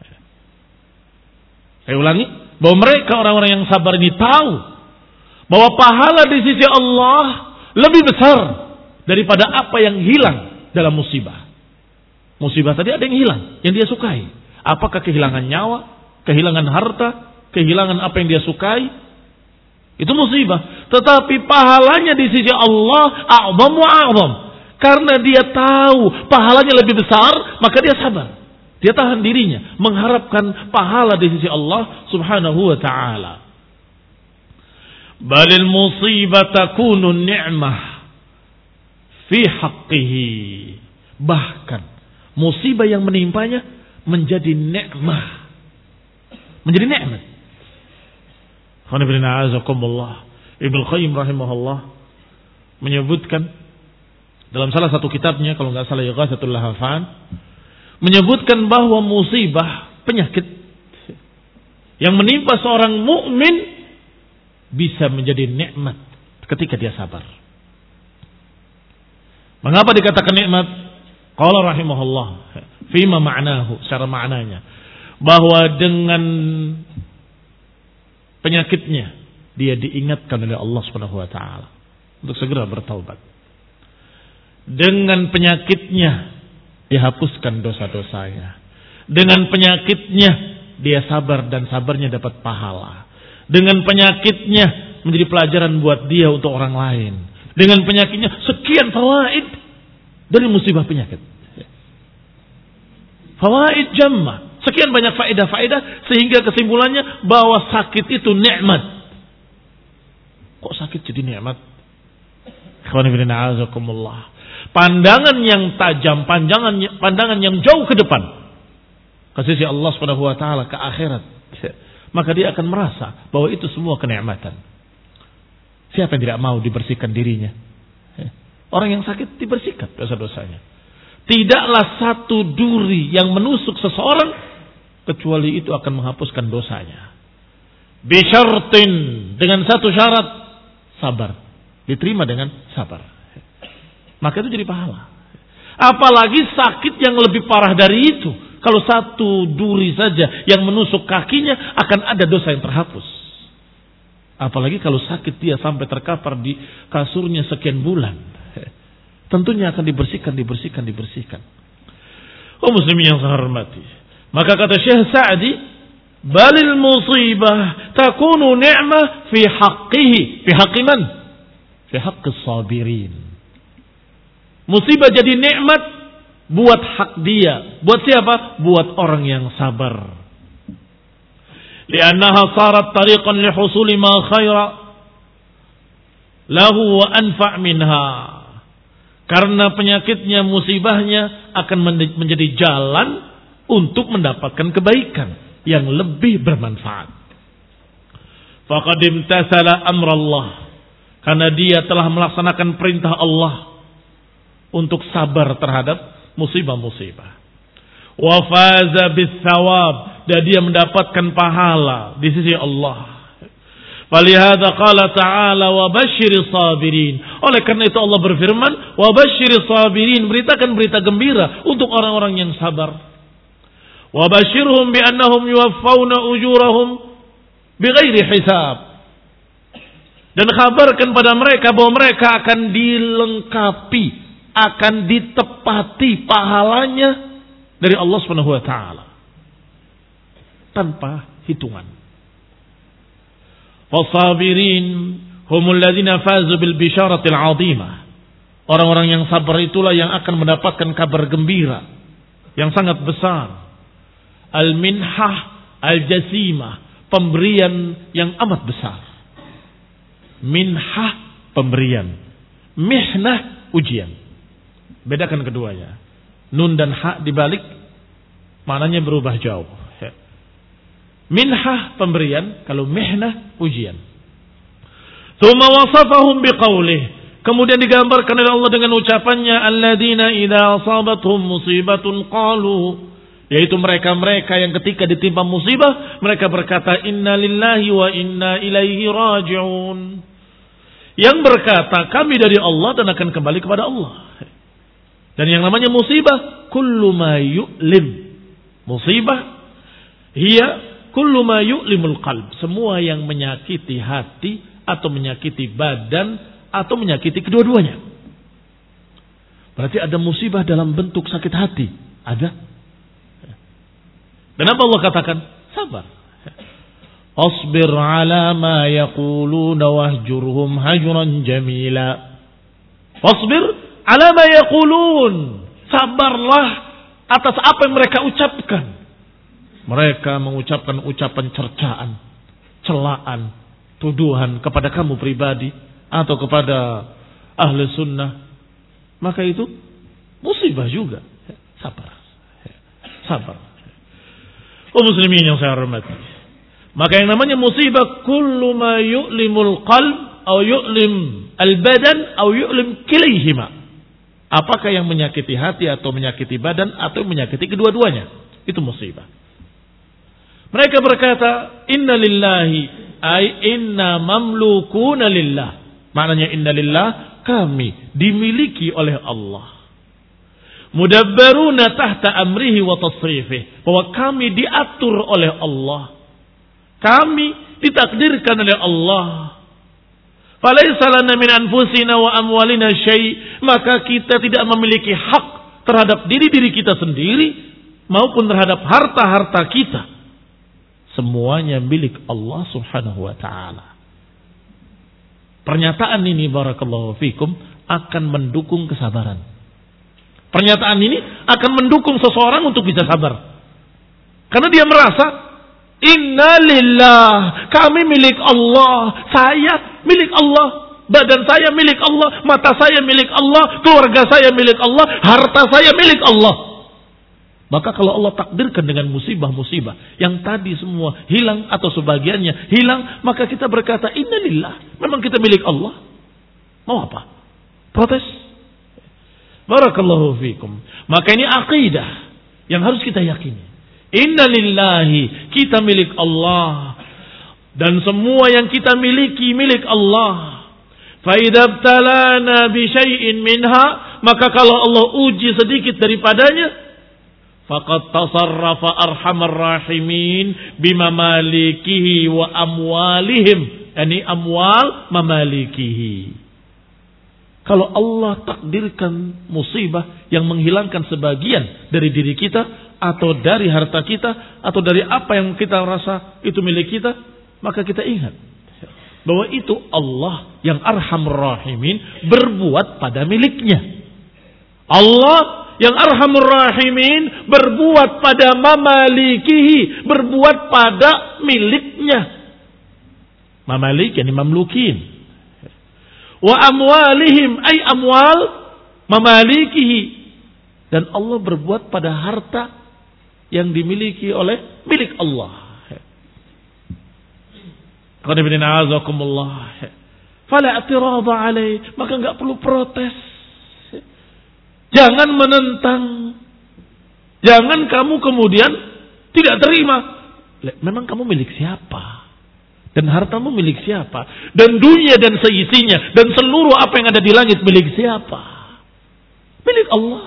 Saya ulangi, bahwa mereka orang-orang yang sabar ini tahu bahwa pahala di sisi Allah lebih besar daripada apa yang hilang dalam musibah. Musibah tadi ada yang hilang, yang dia sukai. Apakah kehilangan nyawa, kehilangan harta, kehilangan apa yang dia sukai? Itu musibah. Tetapi pahalanya di sisi Allah a'zam wa a'zam. Karena dia tahu pahalanya lebih besar, maka dia sabar. Dia tahan dirinya, mengharapkan pahala di sisi Allah Subhanahu wa ta'ala. Balil musibah takunu ni'mah fi haqqihi. Bahkan musibah yang menimpanya menjadi nikmah. Menjadi nikmat. Ibnu Qayyim rahimahullah menyebutkan dalam salah satu kitabnya, kalau nggak salah Ighatsatul Lahafan, menyebutkan bahwa musibah, penyakit yang menimpa seorang mukmin bisa menjadi nikmat ketika dia sabar. Mengapa dikatakan nikmat? Qala rahimahullah fima ma'nahu, secara maknanya, bahwa dengan penyakitnya dia diingatkan oleh Allah Subhanahu wa taala untuk segera bertaubat. Dengan penyakitnya dihapuskan dosa-dosanya. Dengan penyakitnya dia sabar dan sabarnya dapat pahala. Dengan penyakitnya menjadi pelajaran buat dia untuk orang lain. Dengan penyakitnya sekian fawaid dari musibah penyakit. Fawaid jamma. Sekian banyak faedah-faedah sehingga kesimpulannya bahwa sakit itu nikmat. Kok sakit jadi nikmat? Pandangan yang tajam, pandangan yang jauh ke depan, ke sisi Allah Subhanahu wa taala, ke akhirat. Maka dia akan merasa bahwa itu semua kenikmatan. Siapa yang tidak mau dibersihkan dirinya? Orang yang sakit dibersihkan dosa-dosanya. Tidaklah satu duri yang menusuk seseorang kecuali itu akan menghapuskan dosanya. Bisyartin, dengan satu syarat, sabar. Diterima dengan sabar. Maka itu jadi pahala. Apalagi sakit yang lebih parah dari itu. Kalau satu duri saja yang menusuk kakinya akan ada dosa yang terhapus. Apalagi kalau sakit dia sampai terkapar di kasurnya sekian bulan. Tentunya akan dibersihkan. Oh muslimin yang saya hormati. Maka kata Syekh Sa'di, balil musibah takunu ni'mah fi haqqihi. Fi haqqi man? Fi haqqis sabirin. Musibah jadi nikmat buat hak dia. Buat siapa? Buat orang yang sabar. Liannaha sarat tariqan lihusuli ma khaira lahu wa anfa' minha. Karena penyakitnya, musibahnya akan menjadi jalan untuk mendapatkan kebaikan yang lebih bermanfaat. Faqad imtasala amrallah. Karena dia telah melaksanakan perintah Allah untuk sabar terhadap musibah-musibah. Wa faza bis-thawab, dan dia mendapatkan pahala di sisi Allah. Falihada qala ta'ala wa basyiris sabirin. Oleh karena itu Allah berfirman, wa basyiris sabirin, beritakan berita gembira untuk orang-orang yang sabar. Wa basyirhum bi annahum yuwaffawna ujurahum bighairi hisab. Dan kabarkan pada mereka bahwa mereka akan dilengkapi, akan ditepati pahalanya dari Allah Subhanahu wa taala tanpa hitungan. Wasabirin humul ladzina fazu bil bisyaratil 'azimah. Orang-orang yang sabar itulah yang akan mendapatkan kabar gembira yang sangat besar. Al-minhah al-jasimah, pemberian yang amat besar. Minhah, pemberian. Mihnah, ujian. Bedakan keduanya. Nun dan ha dibalik, maknanya berubah jauh. Minhah, pemberian. Kalau mihnah, ujian. Tsumma wasafahum biqaulih. Kemudian digambarkan oleh Allah dengan ucapannya, alladzina idza asabathum musibatun qalu, yaitu mereka-mereka yang ketika ditimpa musibah mereka berkata inna lillahi wa inna ilaihi raji'un. Yang berkata kami dari Allah dan akan kembali kepada Allah. Dan yang namanya musibah kullu ma yu'lim. Musibah hiya kullu ma yu'limul qalb, semua yang menyakiti hati atau menyakiti badan atau menyakiti kedua-duanya. Berarti ada musibah dalam bentuk sakit hati. Ada. Dan apa Allah katakan? Sabar. Asbir ala ma yaquluna wahjurhum hajran jamila. Asbir ala ma yaqulun. Sabarlah atas apa yang mereka ucapkan. Mereka mengucapkan ucapan cercaan, celaan, tuduhan kepada kamu pribadi atau kepada ahli sunnah. Maka itu musibah juga. Sabar. Sabar. Oh muslimin yang saya hormati. Maka yang namanya musibah kullu ma yu'limul qalb atau yu'lim al-badan atau yu'lim kilaihima. Apakah yang menyakiti hati atau menyakiti badan atau menyakiti kedua-duanya? Itu musibah. Mereka berkata inna lillahi ay inna mamlukuna lillah. Maknanya inna lillah, kami dimiliki oleh Allah. Mudabbaruna tahta amrihi wa tasrifih, bahwa kami diatur oleh Allah. Kami ditakdirkan oleh Allah. Falaysa lana min anfusina wa amwalina syai', maka kita tidak memiliki hak terhadap diri-diri kita sendiri maupun terhadap harta-harta kita. Semuanya milik Allah Subhanahu wa taala. Pernyataan ini barakallahu fikum akan mendukung kesabaran. Pernyataan ini akan mendukung seseorang untuk bisa sabar. Karena dia merasa inna lillah, kami milik Allah. Saya milik Allah. Badan saya milik Allah, mata saya milik Allah, keluarga saya milik Allah, harta saya milik Allah. Maka kalau Allah takdirkan dengan musibah-musibah yang tadi semua hilang atau sebagiannya hilang, maka kita berkata, innalillah, memang kita milik Allah. Mau apa? Protes? Barakallahu fikum. Maka ini akidah yang harus kita yakini. Innalillahi, kita milik Allah. Dan semua yang kita miliki milik Allah. Fa'idha btalana bisyai'in minha, maka kalau Allah uji sedikit daripadanya, faqad tasarrafa arhamar rahimin bimamalikihi wa amwalihim, yani amwal mamalikihi. Kalau Allah takdirkan musibah yang menghilangkan sebagian dari diri kita, atau dari harta kita, atau dari apa yang kita rasa itu milik kita, maka kita ingat bahwa itu Allah yang arhamur rahimin berbuat pada miliknya. Allah yang arhamur rahimin berbuat pada mamalikihi, berbuat pada miliknya. Mamalik yani mamlukin. Wa amwalihim ay amwal mamalikihi. Dan Allah berbuat pada harta yang dimiliki oleh milik Allah. Fala i'tirada alaih, maka enggak perlu protes. Jangan menentang. Jangan kamu kemudian tidak terima. Memang kamu milik siapa? Dan hartamu milik siapa? Dan dunia dan seisinya dan seluruh apa yang ada di langit milik siapa? Milik Allah.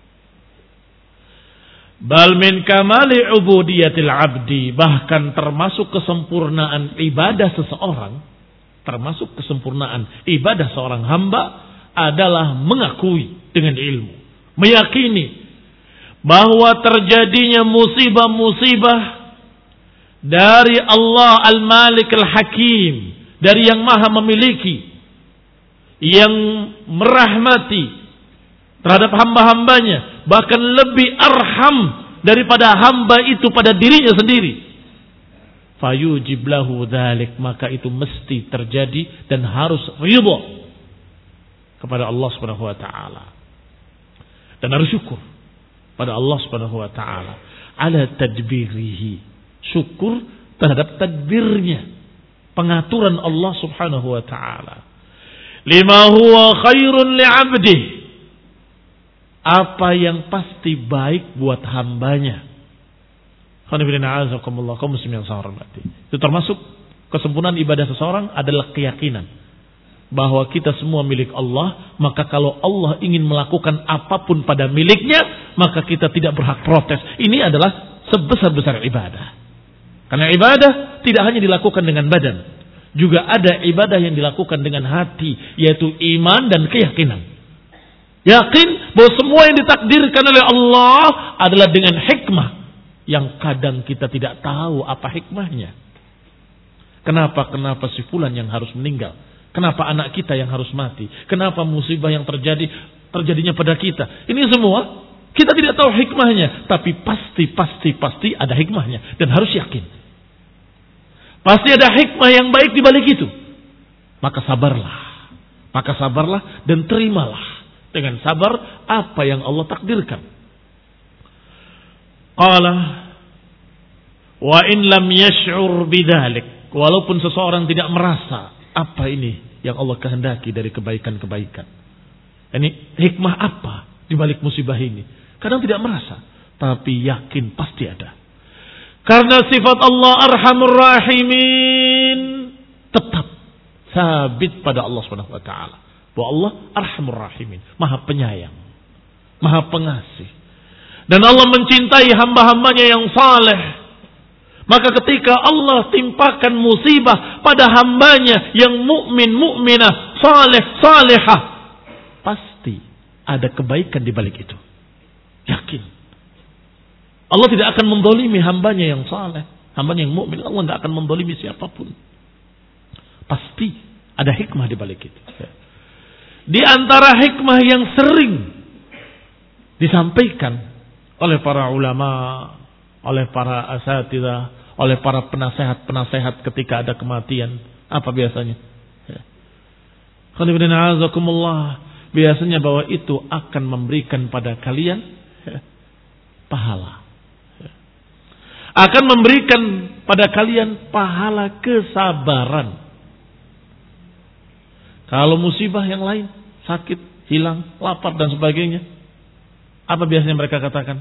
Bal min kamali ubudiyatil abdi, bahkan termasuk kesempurnaan ibadah seseorang, termasuk kesempurnaan ibadah seorang hamba adalah mengakui dengan ilmu, meyakini bahwa terjadinya musibah-musibah dari Allah Al-Malik Al-Hakim, dari yang maha memiliki, yang merahmati terhadap hamba-hambanya, bahkan lebih arham daripada hamba itu pada dirinya sendiri. Fayujib lahu dzalik, maka itu mesti terjadi dan harus ridha kepada Allah Subhanahu wa taala. Dan harus syukur pada Allah Subhanahu wa taala ala tadbirihi. Syukur terhadap tadbirnya, pengaturan Allah Subhanahu wa taala. Lima huwa khairun li'abdihi, apa yang pasti baik buat hambanya. Itu termasuk kesempurnaan ibadah seseorang adalah keyakinan bahwa kita semua milik Allah. Maka kalau Allah ingin melakukan apapun pada miliknya, maka kita tidak berhak protes. Ini adalah sebesar-besar ibadah. Karena ibadah tidak hanya dilakukan dengan badan, juga ada ibadah yang dilakukan dengan hati, yaitu iman dan keyakinan. Yakin bahwa semua yang ditakdirkan oleh Allah adalah dengan hikmah yang kadang kita tidak tahu apa hikmahnya. Kenapa si fulan yang harus meninggal? Kenapa anak kita yang harus mati? Kenapa musibah yang terjadinya pada kita? Ini semua kita tidak tahu hikmahnya, tapi pasti ada hikmahnya dan harus yakin. Pasti ada hikmah yang baik di balik itu. Maka sabarlah dan terimalah dengan sabar apa yang Allah takdirkan. Qala wa in lam yash'ur bidzalik, walaupun seseorang tidak merasa apa ini yang Allah kehendaki dari kebaikan-kebaikan. Ini hikmah apa di balik musibah ini? Kadang tidak merasa, tapi yakin pasti ada. Karena sifat Allah Arhamur Rahimin tetap sabit pada Allah Subhanahu wa taala. Bahwa Allah Arhamur Rahimin, Maha Penyayang, Maha Pengasih. Dan Allah mencintai hamba-hambanya yang saleh. Maka ketika Allah timpakan musibah pada hambanya yang mukmin, mukminah, saleh, salehah, pasti ada kebaikan di balik itu. Yakin. Allah tidak akan mendolimi hambanya yang saleh, hambanya yang mukmin. Allah tidak akan mendolimi siapapun. Pasti ada hikmah di balik itu. Di antara hikmah yang sering disampaikan oleh para ulama, oleh para asatidzah, oleh para penasehat-penasehat ketika ada kematian, apa biasanya? Biasanya bahwa itu akan memberikan pada kalian pahala. Akan memberikan pada kalian pahala kesabaran. Kalau musibah yang lain, sakit, hilang, lapar dan sebagainya, apa biasanya mereka katakan?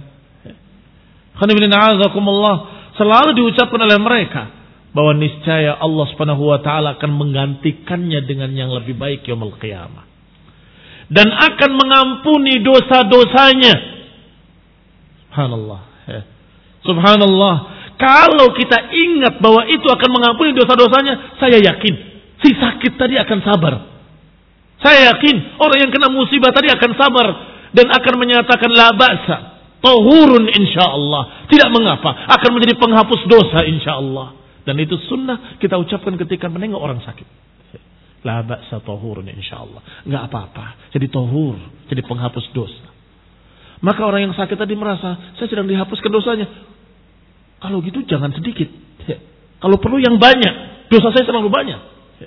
Selalu diucapkan oleh mereka bahwa niscaya Allah Subhanahu wa taala akan menggantikannya dengan yang lebih baik yaumul qiyamah. Dan akan mengampuni dosa-dosanya. Subhanallah. Subhanallah. Kalau kita ingat bahwa itu akan mengampuni dosa-dosanya, saya yakin si sakit tadi akan sabar. Saya yakin orang yang kena musibah tadi akan sabar dan akan menyatakan la ba'sa, tahurun insyaallah. Tidak mengapa, akan menjadi penghapus dosa insyaallah. Dan itu sunnah kita ucapkan ketika menengok orang sakit. La ba'sa tahurun insyaallah. Enggak apa-apa, jadi tahur, jadi penghapus dosa. Maka orang yang sakit tadi merasa saya sedang dihapuskan dosanya. Kalau gitu jangan sedikit. Kalau perlu yang banyak. Dosa saya terlalu banyak.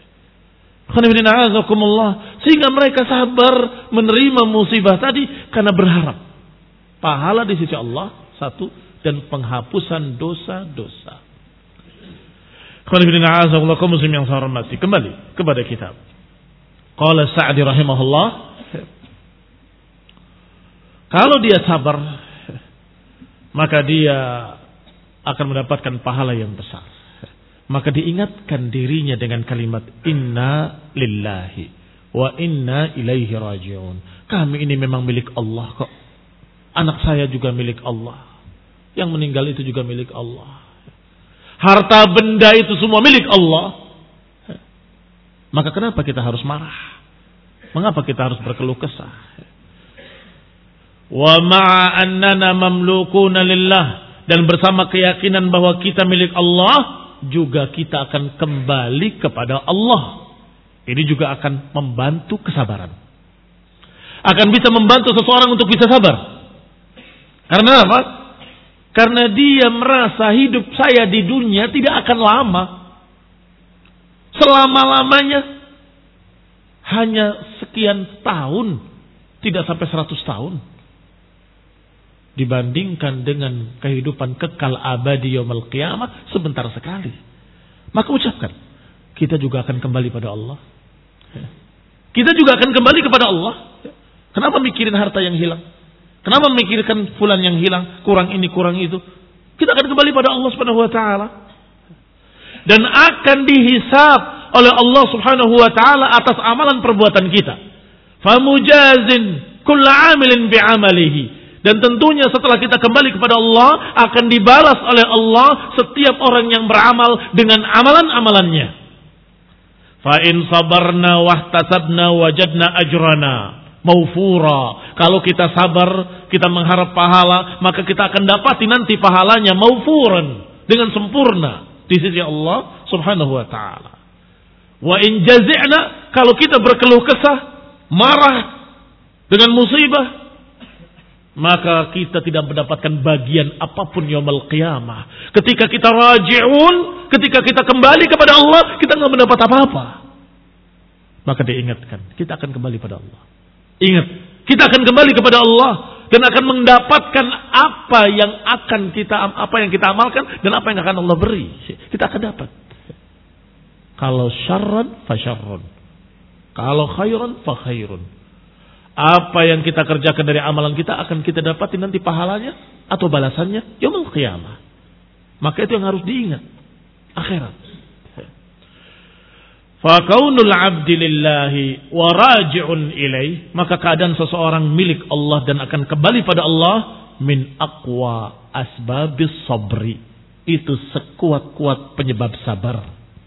Sehingga mereka sabar menerima musibah tadi karena berharap pahala di sisi Allah satu dan penghapusan dosa-dosa. Kembali kepada kitab. Qala Sa'di rahimahullah, kalau dia sabar maka dia akan mendapatkan pahala yang besar. Maka diingatkan dirinya dengan kalimat inna lillahi wa inna ilaihi raji'un. Kami ini memang milik Allah kok. Anak saya juga milik Allah. Yang meninggal itu juga milik Allah. Harta benda itu semua milik Allah. Maka kenapa kita harus marah? Mengapa kita harus berkeluh kesah? Wa ma'a annana mamlukuna lillah, dan bersama keyakinan bahwa kita milik Allah, juga kita akan kembali kepada Allah. Ini juga akan membantu kesabaran. Akan bisa membantu seseorang untuk bisa sabar. Karena apa? Karena dia merasa hidup saya di dunia tidak akan lama. Selama-lamanya hanya sekian tahun, tidak sampai 100 tahun. Dibandingkan dengan kehidupan kekal abadi yaumul qiyamah sebentar sekali. Maka ucapkan, kita juga akan kembali pada Allah. Kita juga akan kembali kepada Allah. Kenapa mikirin harta yang hilang? Kenapa memikirkan fulan yang hilang, kurang ini, kurang itu? Kita akan kembali pada Allah Subhanahu wa taala. Dan akan dihisab oleh Allah Subhanahu wa taala atas amalan perbuatan kita. Famujazin kulla 'amilin bi'amalihi. Dan tentunya setelah kita kembali kepada Allah, akan dibalas oleh Allah setiap orang yang beramal dengan amalan-amalannya. Fa in sabarna wahtasabna wajadna ajrana maufura. Kalau kita sabar, kita mengharap pahala, maka kita akan dapati nanti pahalanya maufuran, dengan sempurna di sisi Allah Subhanahu wa taala. Wa in jazi'na, kalau kita berkeluh kesah, marah dengan musibah, maka kita tidak mendapatkan bagian apapun yaumul qiyamah. Ketika kita raji'un, ketika kita kembali kepada Allah, kita enggak mendapat apa-apa. Maka diingatkan, kita akan kembali pada Allah. Ingat, kita akan kembali kepada Allah dan akan mendapatkan apa yang kita amalkan dan apa yang akan Allah beri. Kita akan dapat. Kalau syarran fa syarrun. Kalau khairan fa khairun. Apa yang kita kerjakan dari amalan kita akan kita dapati nanti pahalanya atau balasannya yaumul qiyamah. Maka itu yang harus diingat. Akhirat. Fa kaunul 'abdi lillahi wa raji'un ilaih, maka keadaan seseorang milik Allah dan akan kembali pada Allah, min aqwa asbabis sabri. Itu sekuat-kuat penyebab sabar.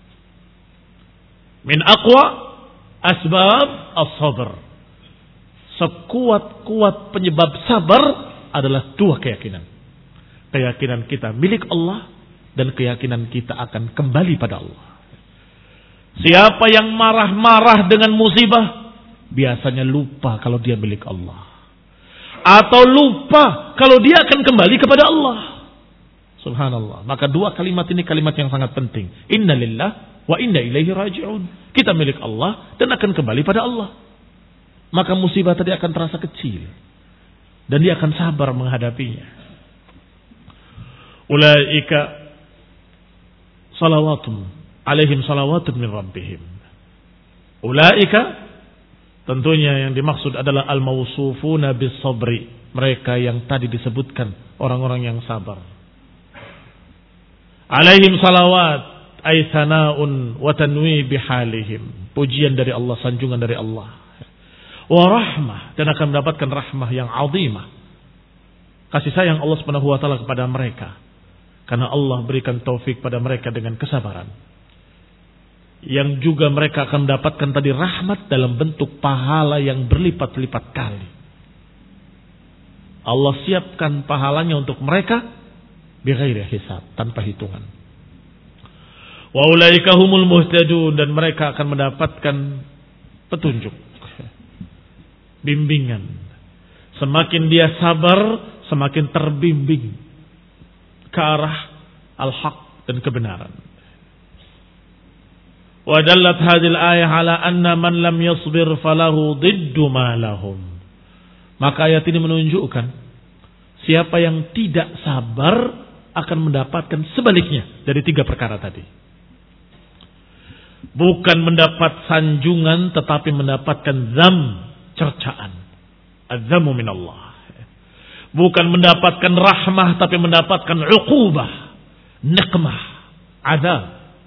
Min aqwa asbab as-sabr. Sekuat-kuat penyebab sabar adalah dua keyakinan. Keyakinan kita milik Allah dan keyakinan kita akan kembali pada Allah. Siapa yang marah-marah dengan musibah, biasanya lupa kalau dia milik Allah. Atau lupa kalau dia akan kembali kepada Allah. Subhanallah. Maka dua kalimat ini kalimat yang sangat penting. Inna lillah wa inna ilaihi raji'un. Kita milik Allah dan akan kembali pada Allah. Maka musibah tadi akan terasa kecil. Dan dia akan sabar menghadapinya. Ulaika salawatun alaihim salawatun min rabbihim. Ulaika tentunya yang dimaksud adalah al-mawsufuna bis sabri. Mereka yang tadi disebutkan, orang-orang yang sabar. Alaihim salawat ay sana'un wa tanwi bihalihim. Pujian dari Allah, sanjungan dari Allah. Wa rahmah, dan akan mendapatkan rahmah yang azimah. Kasih sayang Allah Subhanahu wa taala kepada mereka. Karena Allah berikan taufik pada mereka dengan kesabaran. Yang juga mereka akan mendapatkan tadi rahmat dalam bentuk pahala yang berlipat-lipat kali. Allah siapkan pahalanya untuk mereka bighairi hisab, tanpa hitungan. Wa ulaika humul muhtadun, dan mereka akan mendapatkan petunjuk, bimbingan. Semakin dia sabar, semakin terbimbing ke arah al-haq dan kebenaran. Wa dallat hadhil ayah ala anna man lam yasbir falahu diddu ma lahum. Maka ayat ini menunjukkan siapa yang tidak sabar akan mendapatkan sebaliknya dari 3 perkara tadi. Bukan mendapat sanjungan tetapi mendapatkan zam, cercaan. Az-zamu minallah. Bukan mendapatkan rahmah tapi mendapatkan uqubah, nikmah, azab.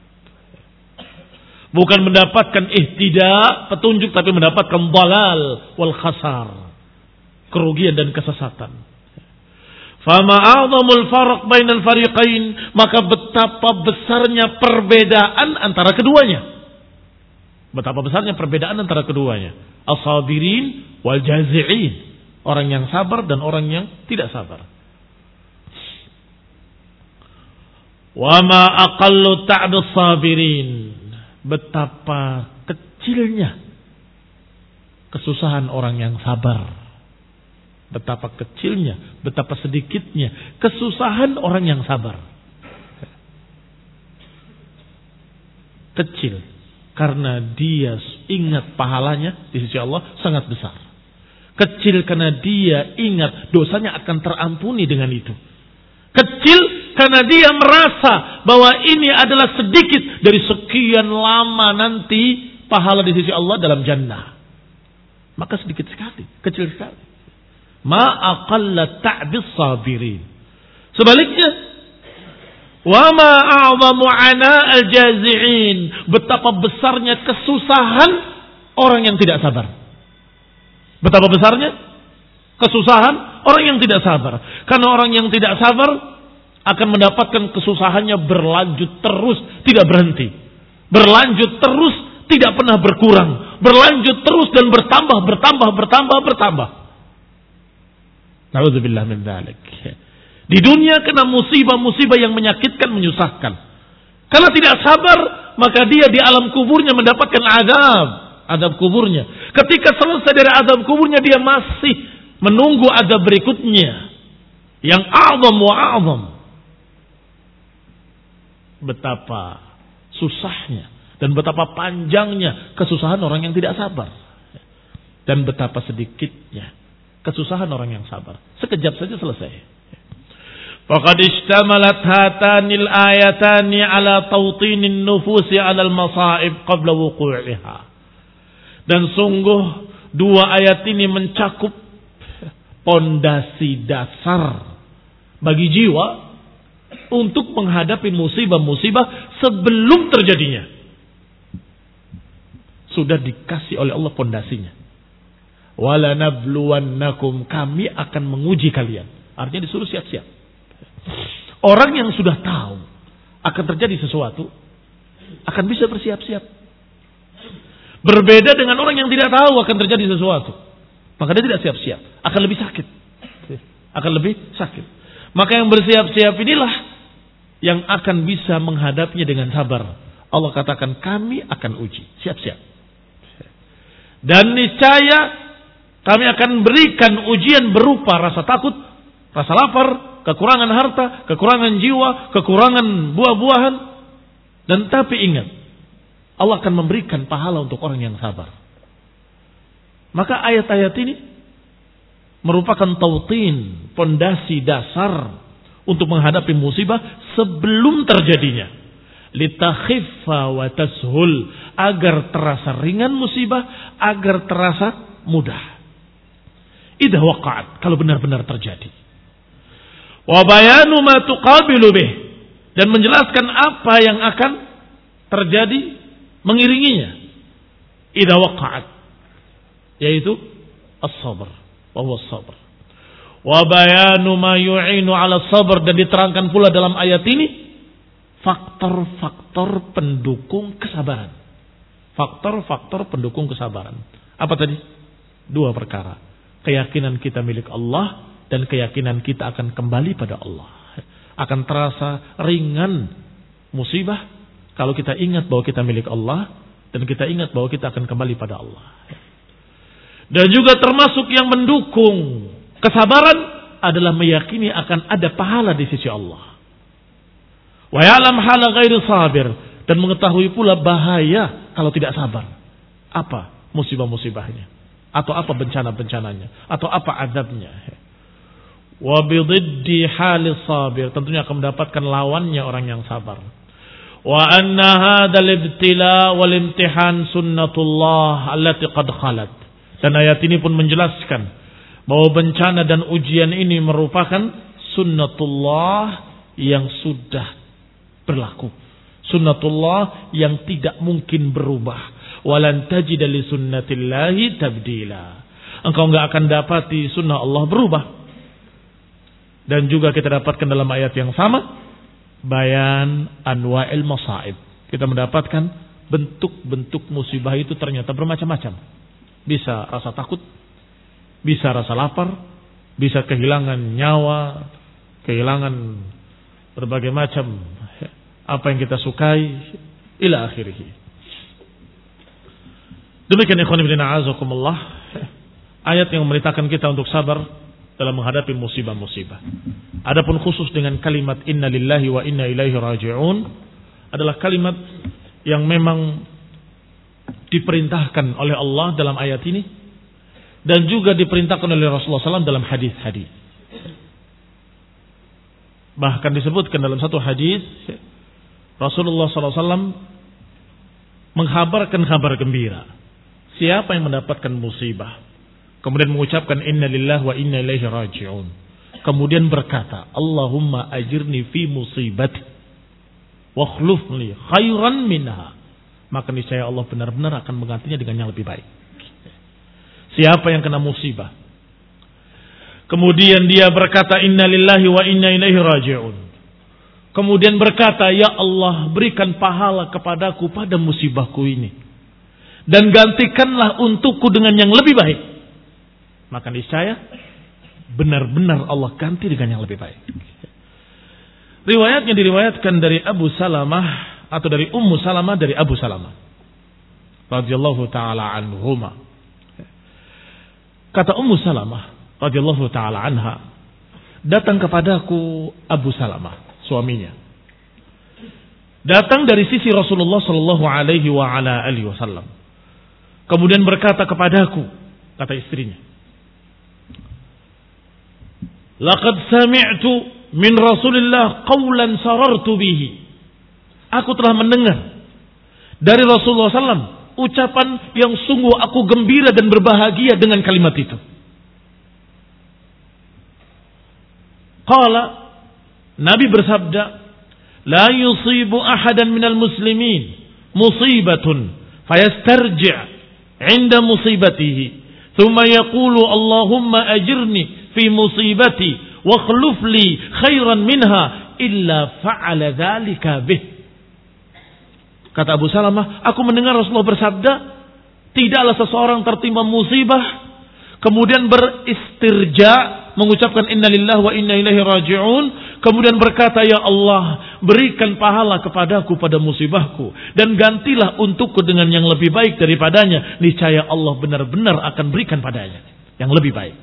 Bukan mendapatkan ihtida, petunjuk, tapi mendapatkan dalal wal khasar, kerugian dan kesesatan. Fama a'zamul farq bainal fariqain, maka betapa besarnya perbedaan antara keduanya. Betapa besarnya perbedaan antara keduanya. As-sabirin wal jazi'in. Orang yang sabar dan orang yang tidak sabar. Wa ma aqallu ta'dus sabirin. Betapa kecilnya kesusahan orang yang sabar. Betapa kecilnya, betapa sedikitnya kesusahan orang yang sabar. Kecil karena dia ingat pahalanya di sisi Allah sangat besar. Kecil karena dia ingat dosanya akan terampuni dengan itu. Kecil karena dia merasa bahwa ini adalah sedikit dari sekian lama nanti pahala di sisi Allah dalam jannah. Maka sedikit sekali, kecil sekali. Ma aqalla ta'bis sabirin. Sebaliknya, wa ma a'zamu ana al-jazi'in. Betapa besarnya kesusahan orang yang tidak sabar. Betapa besarnya kesusahan orang yang tidak sabar. Karena orang yang tidak sabar akan mendapatkan kesusahannya berlanjut terus, tidak berhenti. Berlanjut terus, tidak pernah berkurang. Berlanjut terus dan bertambah. Na'udzubillah min dzalik. Di dunia kena musibah-musibah yang menyakitkan, menyusahkan. Karena tidak sabar, maka dia di alam kuburnya mendapatkan azab kuburnya. Ketika selesai dari azab kuburnya, dia masih menunggu azab berikutnya yang a'zam wa a'zam. Betapa susahnya dan betapa panjangnya kesusahan orang yang tidak sabar, dan betapa sedikitnya kesusahan orang yang sabar. Sekejap saja selesai. Faqad ishtamalat hatanil ayatani ala tawtinin nufusi ala al-masa'ib qabla wuqu'iha. Dan sungguh 2 ayat ini mencakup pondasi dasar bagi jiwa untuk menghadapi musibah-musibah sebelum terjadinya. Sudah dikasih oleh Allah pondasinya. Walanabluwannakum, kami akan menguji kalian. Artinya disuruh siap-siap. Orang yang sudah tahu akan terjadi sesuatu akan bisa bersiap-siap. Berbeda dengan orang yang tidak tahu akan terjadi sesuatu, maka dia tidak siap-siap, akan lebih sakit. Maka yang bersiap-siap inilah yang akan bisa menghadapinya dengan sabar. Allah katakan kami akan uji, siap-siap. Dan niscaya kami akan berikan ujian berupa rasa takut, rasa lapar, kekurangan harta, kekurangan jiwa, kekurangan buah-buahan. Dan tapi ingat, Allah akan memberikan pahala untuk orang yang sabar. Maka ayat-ayat ini merupakan tautin, pondasi dasar untuk menghadapi musibah sebelum terjadinya. Litakhiffa wa tashul, agar terasa ringan musibah, agar terasa mudah. Idza waqa'at, kalau benar-benar terjadi. Wa bayanu ma tuqabilu bih, dan menjelaskan apa yang akan terjadi mengiringinya. Idza waqa'at, yaitu as-sabr, wa huwa as-sabr. Wa bayanu ma yu'inu 'ala sabr, dan diterangkan pula dalam ayat ini faktor-faktor pendukung kesabaran. Faktor-faktor pendukung kesabaran. Apa tadi? 2 perkara. Keyakinan kita milik Allah dan keyakinan kita akan kembali pada Allah. Akan terasa ringan musibah kalau kita ingat bahwa kita milik Allah dan kita ingat bahwa kita akan kembali pada Allah. Dan juga termasuk yang mendukung kesabaran adalah meyakini akan ada pahala di sisi Allah. Wa ya'lam hala ghairi sabir, dan mengetahui pula bahaya kalau tidak sabar. Apa musibah-musibahnya? Atau apa bencana-bencananya? Atau apa azabnya? Wa bididdi halis sabir, tentunya akan mendapatkan lawannya orang yang sabar. Wa anna hadzal ibtila wal imtihan sunnatullah allati qad khalat. Dan ayat ini pun menjelaskan bahwa bencana dan ujian ini merupakan sunnatullah yang sudah berlaku. Sunnatullah yang tidak mungkin berubah. Walan tajida li sunnatillahi tabdila. Engkau enggak akan dapati sunnah Allah berubah. Dan juga kita dapatkan dalam ayat yang sama, bayan anwa'il masaib. Kita mendapatkan bentuk-bentuk musibah itu ternyata bermacam-macam. Bisa rasa takut, bisa rasa lapar, bisa kehilangan nyawa, kehilangan berbagai macam apa yang kita sukai, ila akhirih. Demikian ikhwan fillah a'azakumullah, ayat yang memerintahkan kita untuk sabar dalam menghadapi musibah-musibah. Adapun khusus dengan kalimat inna lillahi wa inna ilaihi raji'un adalah kalimat yang memang diperintahkan oleh Allah dalam ayat ini dan juga diperintahkan oleh Rasulullah SAW dalam hadis-hadis. Bahkan disebutkan dalam satu hadis Rasulullah SAW menghabarkan kabar gembira. Siapa yang mendapatkan musibah, kemudian mengucapkan inna lillahi wa inna ilaihi raji'un, kemudian berkata Allahumma ajirni fi musibati wa akhlif li khairan minha, maka niscaya Allah benar-benar akan menggantinya dengan yang lebih baik. Siapa yang kena musibah, kemudian dia berkata inna lillahi wa inna ilaihi raji'un, kemudian berkata ya Allah berikan pahala kepadaku pada musibahku ini dan gantikanlah untukku dengan yang lebih baik, maka niscaya benar-benar Allah ganti dengan yang lebih baik. Riwayatnya diriwayatkan dari Abu Salamah atau dari Ummu Salamah dari Abu Salamah radhiyallahu taala anhuma. Kata Ummu Salamah radhiyallahu taala anha, datang kepadaku Abu Salamah, suaminya. Datang dari sisi Rasulullah sallallahu alaihi wa ala alihi wasallam. Kemudian berkata kepadaku, kata istrinya, laqad sami'tu min Rasulillah qawlan sarartu bihi. Aku telah mendengar dari Rasulullah SAW ucapan yang sungguh aku gembira dan berbahagia dengan kalimat itu. Qala, Nabi bersabda, la yusibu ahadan minal muslimin musibatun fayastarji' 'inda musibatihi thumma yaqulu Allahumma ajirni fi musibati wa akhlif li khairan minha illa fa'ala dzalika bih. Kata Abu Salamah, aku mendengar Rasulullah bersabda, tidaklah seseorang tertimpa musibah kemudian beristirja, mengucapkan inna lillahi wa inna ilaihi raji'un, kemudian berkata ya Allah berikan pahala kepadaku pada musibahku dan gantilah untukku dengan yang lebih baik daripadanya, niscaya Allah benar-benar akan berikan padanya yang lebih baik.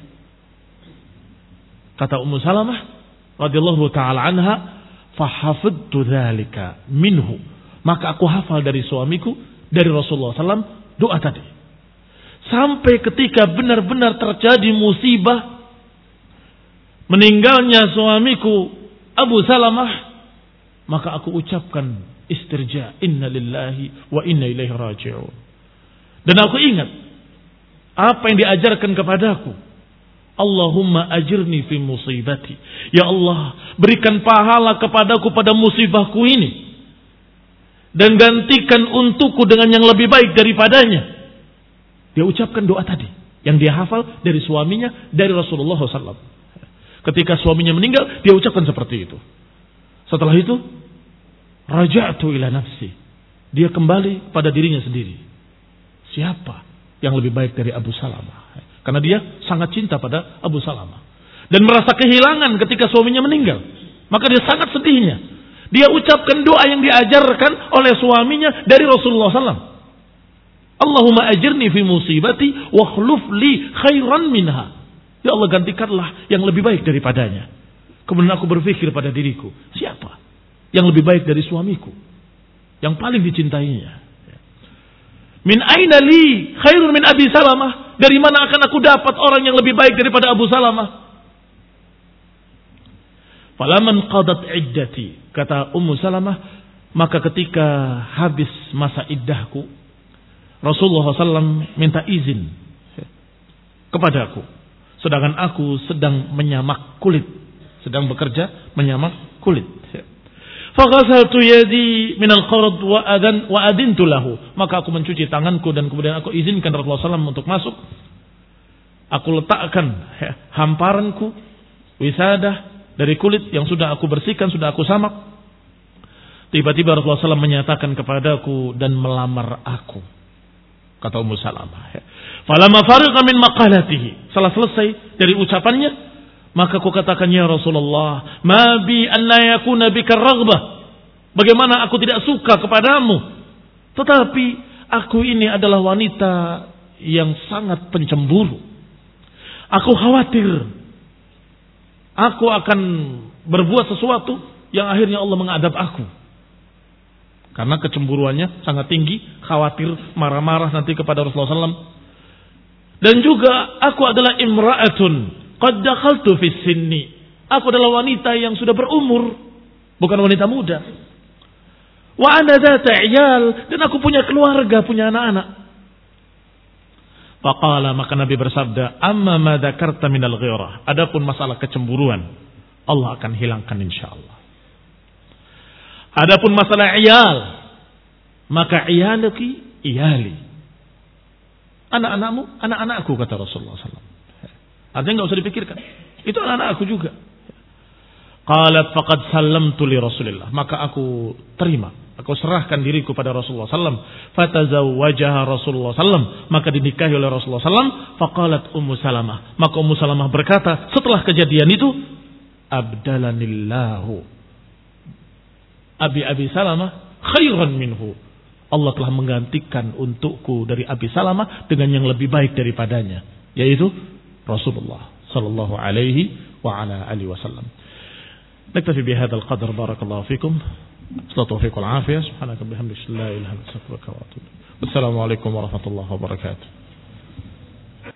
Kata Ummu Salamah radhiyallahu taala anha, fa hafadtu dzalika minhu, maka aku hafal dari suamiku dari Rasulullah SAW doa tadi. Sampai ketika benar-benar terjadi musibah, meninggalnya suamiku Abu Salamah, maka aku ucapkan istirja, inna lillahi wa inna ilaihi raji'un. Dan aku ingat apa yang diajarkan kepadaku. Allahumma ajirni fi musibati. Ya Allah, berikan pahala kepadaku pada musibahku ini. Dan gantikan untukku dengan yang lebih baik daripadanya. Dia ucapkan doa tadi yang dia hafal dari suaminya, dari Rasulullah SAW. Ketika suaminya meninggal, dia ucapkan seperti itu. Setelah itu, raja'tu ila nafsi. Dia kembali pada dirinya sendiri. Siapa yang lebih baik dari Abu Salamah? Karena dia sangat cinta pada Abu Salamah. Dan merasa kehilangan ketika suaminya meninggal. Maka dia sangat sedihnya. Dia ucapkan doa yang diajarkan oleh suaminya dari Rasulullah SAW. Allahumma ajirni fi musibati wa khluf li khairan minha. Ya Allah, gantikanlah yang lebih baik daripadanya. Kemudian aku berpikir pada diriku, siapa yang lebih baik dari suamiku, yang paling dicintainya? Min aina li khairun min Abi Salamah? Dari mana akan aku dapat orang yang lebih baik daripada Abu Salamah? Falaman qadat iddati, kata Ummu Salamah, maka ketika habis masa iddahku, Rasulullah SAW minta izin kepadaku, sedangkan aku sedang menyamak kulit, sedang bekerja menyamak kulit. Faghasaltu yadi minal qarad wa adintu lahu, maka aku mencuci tanganku dan kemudian aku izinkan Rasulullah SAW untuk masuk. Aku letakkan hamparanku wisadah dari kulit yang sudah aku bersihkan, sudah aku samak. Tiba-tiba Rasulullah SAW menyatakan kepadaku dan melamar aku. Kata Ummu Salamah. Falamma fariqa min maqalatihi, setelah selesai dari ucapannya, maka aku katakan, ya Rasulullah, ma bi an la yakuna bika raghbah. Bagaimana aku tidak suka kepadamu, tetapi aku ini adalah wanita yang sangat pencemburu. Aku khawatir aku akan berbuat sesuatu yang akhirnya Allah mengadab aku. Karena kecemburuannya sangat tinggi, khawatir marah-marah nanti kepada Rasulullah SAW. Dan juga aku adalah imra'atun qad dakhaltu fis sinni. Aku adalah wanita yang sudah berumur, bukan wanita muda. Wa ana dzata iyal, dan aku punya keluarga, punya anak-anak. Faqala, maka Nabi bersabda, amma ma dzakarta minal ghirah. Adapun masalah kecemburuan, Allah akan hilangkan insyaallah. Adapun masalah iyal, maka iyaluki iyali. Anak-anakmu, anak-anakku, kata Rasulullah SAW. Artinya enggak usah dipikirkan. Itu anak-anakku juga. Qalat faqad sallamtu li Rasulillah. Maka aku terima, aku serahkan diriku pada Rasulullah SAW. Fatazawwajaha Rasulullah SAW. Maka dinikahi oleh Rasulullah SAW. Faqalat Ummu Salamah. Maka Ummu Salamah berkata setelah kejadian itu, abdalanillahu Abi Salamah khairan minhu. Allah telah menggantikan untukku dari Abi Salamah dengan yang lebih baik daripadanya, yaitu Rasulullah sallallahu alaihi wa ala alihi wasallam. Naktafi bihadzal qadar, barakallahu fikum. Taufiq wal afiyah. Subhanaka bihamdika la ilaha illa anta astaghfiruka wa atubu ilaik. Wassalamu alaikum warahmatullahi wabarakatuh.